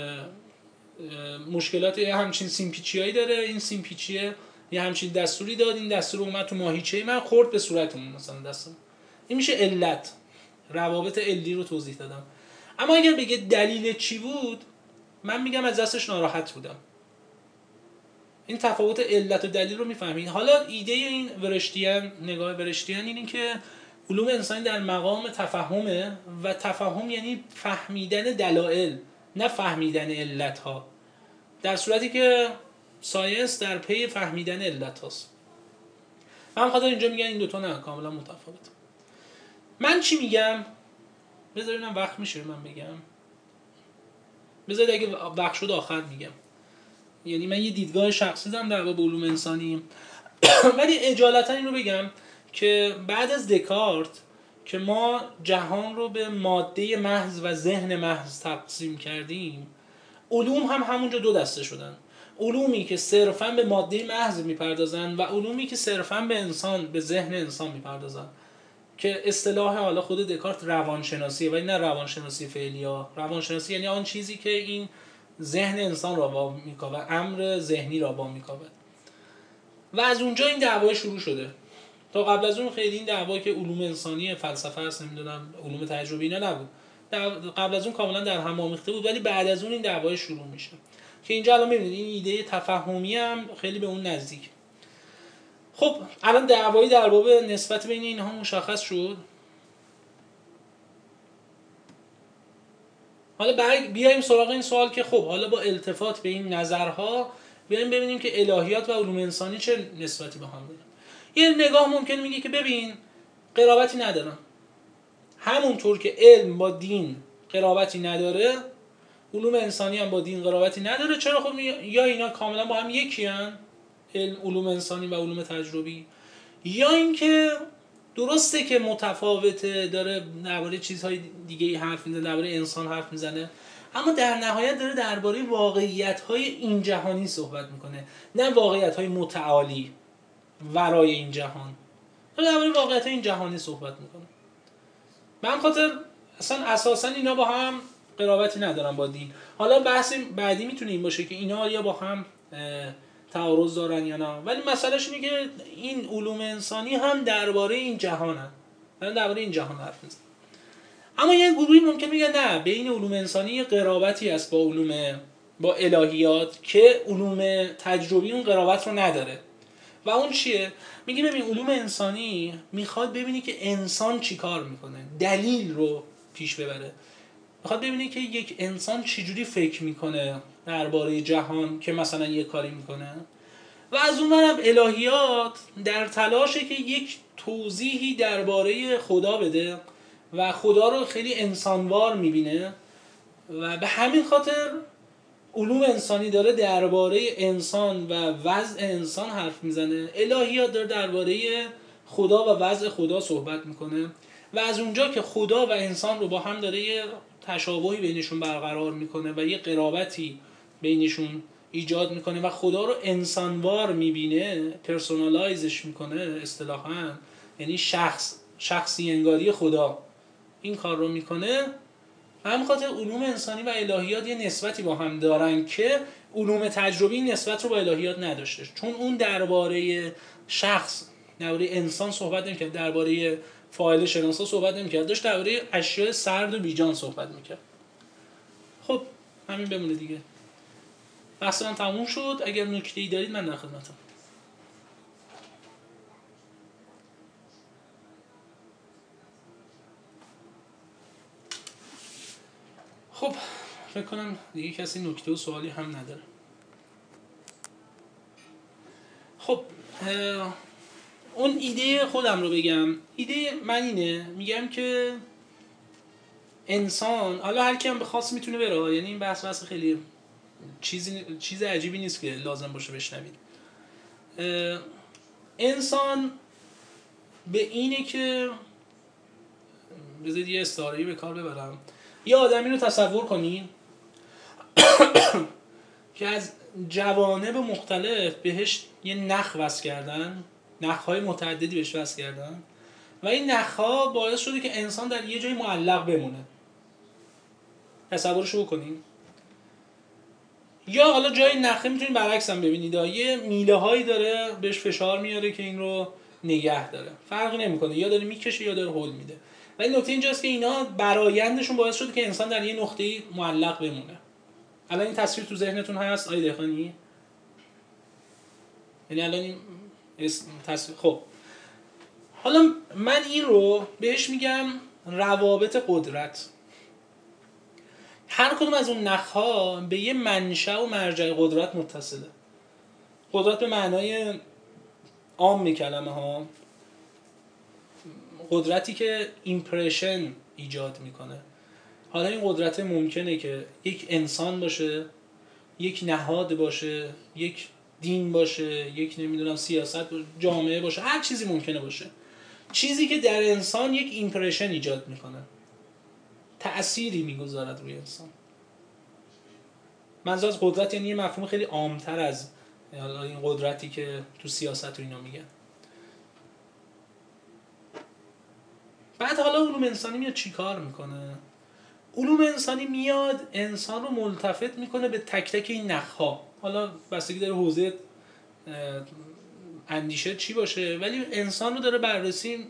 مشکلات، یه همچین سیمپیچیایی داره، این سیمپیچیه یه همچین دستوری داد، این دستور اومد تو ماهیچه من خورد به صورتمون مثلا دستم، این میشه علت. روابط علی رو توضیح دادم. اما اگر بگه دلیل چی بود، من میگم از دستش ناراحت بودم. این تفاوت علت و دلیل رو میفهمید. حالا ایده این ورشتیان، نگاه ورشتیان اینه که علوم انسانی در مقام تفهمه و تفهم یعنی فهمیدن دلایل نه فهمیدن علت ها، در صورتی که ساینس در پی فهمیدن علت هاست. من خاطر اینجا میگن این دوتا نه، کاملا متفاوت. من چی میگم؟ بذارید من وقت میشه من بگم، بذارید اگه وقت شد آخر میگم. یعنی من یه دیدگاه شخصی دارم در باب علوم انسانی ولی اجالتا این رو بگم که بعد از دکارت که ما جهان رو به ماده محض و ذهن محض تقسیم کردیم، علوم هم همونجا دو دسته شدن، علومی که صرفاً به ماده محض میپردازن و علومی که صرفاً به انسان، به ذهن انسان میپردازن، که اصطلاح حالا خود دکارت روانشناسیه، ولی نه روانشناسی فعلیه. روانشناسی یعنی آن چیزی که این ذهن انسان را با میکاود، امر ذهنی را با میکاود. و از اونجا این دعوای شروع شده. تا قبل از اون خیلی این دعوا که علوم انسانی، فلسفه است، نمیدونم علوم تجربی، اینا نبود. قبل از اون کاملا در هم آمیخته بود، ولی بعد از اون این دعوای شروع میشه که اینجا الان میبینید این ایده تفاهمی هم خیلی به اون نزدیک. خب الان دعوایی در باب نسبت بین اینها مشخص شد. حالا بیایم سراغ این سوال که خب حالا با التفات به این نظرها بیایم ببینیم که الهیات و علوم انسانی چه نسبتی به هم دارن. یه نگاه ممکن میگه که ببین قرابتی ندارن، همونطور که علم با دین قرابتی نداره، علوم انسانی هم با دین قرابتی نداره. چرا؟ خب یا اینا کاملا با هم یکی هن، علوم انسانی و علوم تجربی، یا اینکه درسته که متفاوته، داره درباره چیزهای دیگه حرف میزنه، درباره انسان حرف میزنه، اما در نهایت داره درباره واقعیت‌های این جهانی صحبت میکنه، نه واقعیت‌های متعالی ورای این جهان. داره درباره واقعیت‌های این جهانی صحبت میکنه. به همین خاطر اصلا اساسا اینا با هم قرابتی ندارن با دین. حالا بحث بعدی میتونه این باشه که اینا یا با هم تعارض دارن یا نه، ولی مسئلهش اینه که این علوم انسانی هم درباره این جهانن، درباره این جهان حرف میزنن. اما یه گروهی ممکن میگه نه، بین علوم انسانی یه قرابتی هست با الهیات که علوم تجربی اون قرابت رو نداره. و اون چیه؟ میگه ببین علوم انسانی میخواد ببینی که انسان چی کار میکنه، دلیل رو پیش ببره، میخواد ببینی که یک انسان چجوری فکر میکنه درباره جهان که مثلا یه کاری میکنه. و از اونورم الهیات در تلاشه که یک توضیحی درباره خدا بده و خدا رو خیلی انسانوار میبینه و به همین خاطر علوم انسانی داره درباره انسان و وضع انسان حرف میزنه، الهیات داره درباره خدا و وضع خدا صحبت میکنه و از اونجا که خدا و انسان رو با هم داره یه تشابهی بینشون برقرار میکنه و یه قرابتی بینشون ایجاد میکنه و خدا رو انسانوار میبینه، پرسونالایزش میکنه اصطلاحاً، یعنی شخصی انگاری خدا این کار رو میکنه. هم خاطر علوم انسانی و الهیات یه نسبتی با هم دارن که علوم تجربی نسبت رو با الهیات نداشته، چون اون درباره شخص، درباره انسان صحبت نمی‌کرد، درباره فاعل شناسا صحبت نمی‌کرد، داشت درباره اشیاء سرد و بیجان صحبت می‌کرد. خب همین بمونه دیگه. بحث من تموم شد. اگر نکته‌ای دارید من در خدمتم. خب فکر کنم دیگه کسی نکته و سوالی هم نداره. خب اون ایده خودم رو بگم. ایده من اینه، میگم که انسان، حالا هر کی هم بخواست میتونه بره، یعنی این بحث خیلی چیز عجیبی نیست که لازم باشه بشنوید. انسان به اینه که بذارید یه استعاره‌ای به کار ببرم، یه آدمی رو تصور کنین که از جوانب مختلف بهش یه نخ وصل کردن، نخ‌های متعددی بهش وصل کردن و این نخ‌ها باعث شده که انسان در یه جای معلق بمونه. تصورشو بکنین. یا حالا جای نخه میتونید برعکس هم ببینید، یه میله هایی داره بهش فشار میاره که این رو نگه داره، فرقی نمیکنه، یا داره میکشه یا داره هول میده. ولی نکته اینجاست که اینا برآیندشون باعث شده که انسان در یه نقطه‌ای معلق بمونه. الان این تصویر تو ذهنتون هست آقای دهقانی؟ یعنی الان این تصویر. خب حالا من این رو بهش میگم روابط قدرت. هر کدوم از اون نخ‌ها به یه منشأ و مرجع قدرت متصله. قدرت به معنای عام کلمه ها، قدرتی که ایمپرشن ایجاد میکنه. حالا این قدرت ممکنه که یک انسان باشه، یک نهاد باشه، یک دین باشه، یک نمیدونم سیاست باشه، جامعه باشه، هر چیزی ممکنه باشه. چیزی که در انسان یک ایمپرشن ایجاد میکنه، تأثیری میگذارد روی انسان. منظور از قدرت یعنی یه مفهوم خیلی عام‌تر از این قدرتی که تو سیاست و اینا میگن. بعد حالا علوم انسانی میاد چی کار میکنه؟ علوم انسانی میاد انسان رو ملتفت میکنه به تک تک این نخها. حالا بستگی داره حوزه اندیشه چی باشه، ولی انسان رو داره بررسی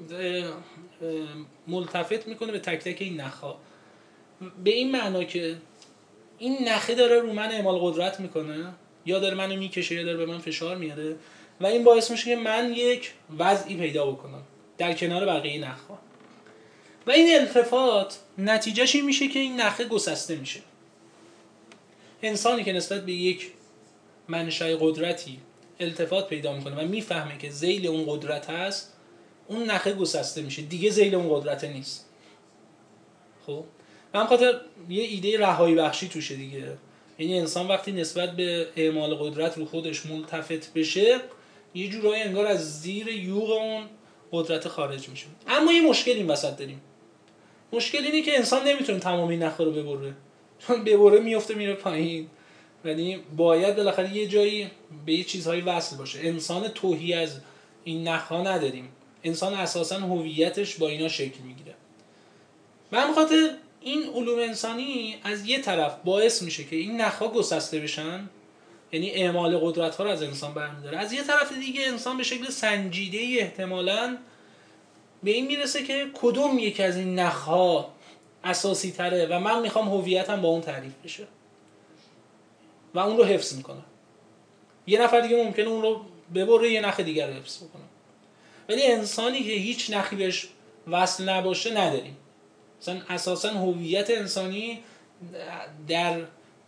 ملتفت میکنه به تک تک این نخها، به این معنا که این نخه داره رو من اعمال قدرت میکنه، یا داره منو میکشه، یا داره به من فشار میاره و این باعث میشه که من یک وضعی پیدا بکنم در کنار بقیه نخها. و این التفات نتیجهش این میشه که این نخه گسسته میشه. انسانی که نسبت به یک منشأ قدرتی التفات پیدا میکنه و میفهمه که ذیل اون قدرت هست، اون نخه گسسته میشه، دیگه ذیل اون قدرت نیست. خب به همین خاطر یه ایده رهایی بخشی توشه دیگه. یعنی انسان وقتی نسبت به اعمال قدرت رو خودش ملتفت بشه، یه جورایی انگار از زیر یوغ اون قدرت خارج میشه. اما یه مشکل این وسط داریم. مشکل اینه که انسان نمیتونه تمام این نخه رو ببره، چون ببره میفته میره پایین. یعنی باید بالاخره یه جایی به یه چیزهایی وصل باشه. انسان توهی از این نخها نداریم. انسان اساساً هویتش با اینا شکل میگیره. به همین خاطر این علوم انسانی از یه طرف باعث میشه که این نخها گسسته بشن، یعنی اعمال قدرت ها رو از انسان برمی‌داره. از یه طرف دیگه انسان به شکل سنجیده‌ای احتمالاً به این میرسه که کدوم یک از این نخها اساسی تره و من میخوام هویتم با اون تعریف بشه و اون رو حفظ میکنه. یه نفر دیگه ممکنه اون رو ببره، یه نخ دیگر رو حفظ بکنه. ولی انسانی که هیچ نخی بهش وصل نباشه نداریم. مثلا اساسا هویت انسانی در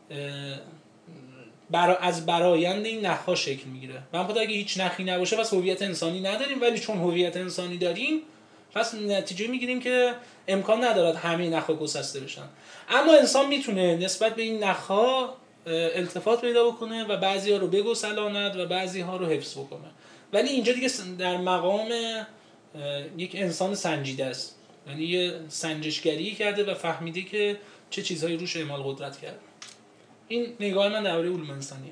از برایند این نخها شکل میگیره. من خاطر اگه هیچ نخی نباشه پس هویت انسانی نداریم، ولی چون هویت انسانی داریم پس نتیجه میگیریم که امکان ندارد همه نخها گسسته بشن. اما انسان میتونه نسبت به این نخها التفات پیدا بکنه و بعضی‌ها رو بگسلاند و بعضی‌ها رو حفظ بکنه. ولی اینجا دیگه در مقام یک انسان سنجیده است، یعنی یه سنجشگری کرده و فهمیده که چه چیزهایی روش اعمال قدرت کرده. این نگاه من درباره علوم انسانیه.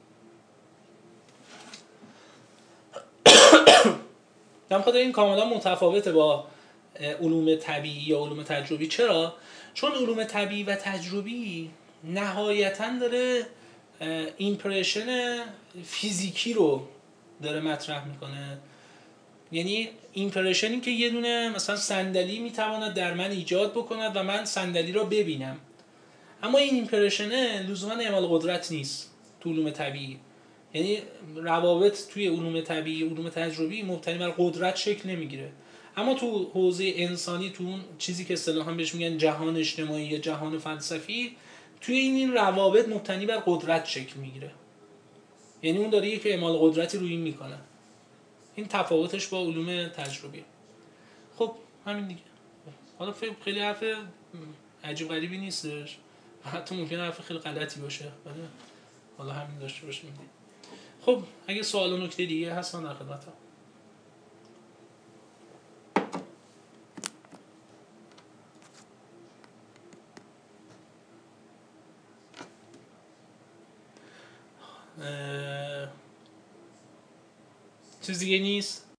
در خاطر این کاملا متفاوته با علوم طبیعی یا علوم تجربی. چرا؟ چون علوم طبیعی و تجربی نهایتاً داره ایمپرشن فیزیکی رو داره مطرح میکنه. یعنی ایمپرشنی که یه دونه مثلا صندلی میتواند در من ایجاد بکند و من صندلی رو ببینم. اما این ایمپرشنه لزوما اعمال قدرت نیست تو علوم طبیعی. یعنی روابط توی علوم طبیعی، علوم تجربی مبتنی بر قدرت شکل نمیگیره. اما تو حوزه انسانی، تو اون چیزی که اصطلاحاً بهش میگن جهان اجتماعی یا جهان فلسفی، توی این روابط مبتنی بر قدرت شکل میگیره. یعنی اون داره یک اعمال قدرتی روی این میکنه. این تفاوتش با علوم تجربی. خب همین دیگه. حالا خیلی حرف عجیب غریبی نیستش، حتی ممکنه حرف خیلی غلطی باشه، ولی حالا همین داشته باشیم. خب اگه سوال و نکته دیگه هستن در خدمتم. چیز دیگه نیست؟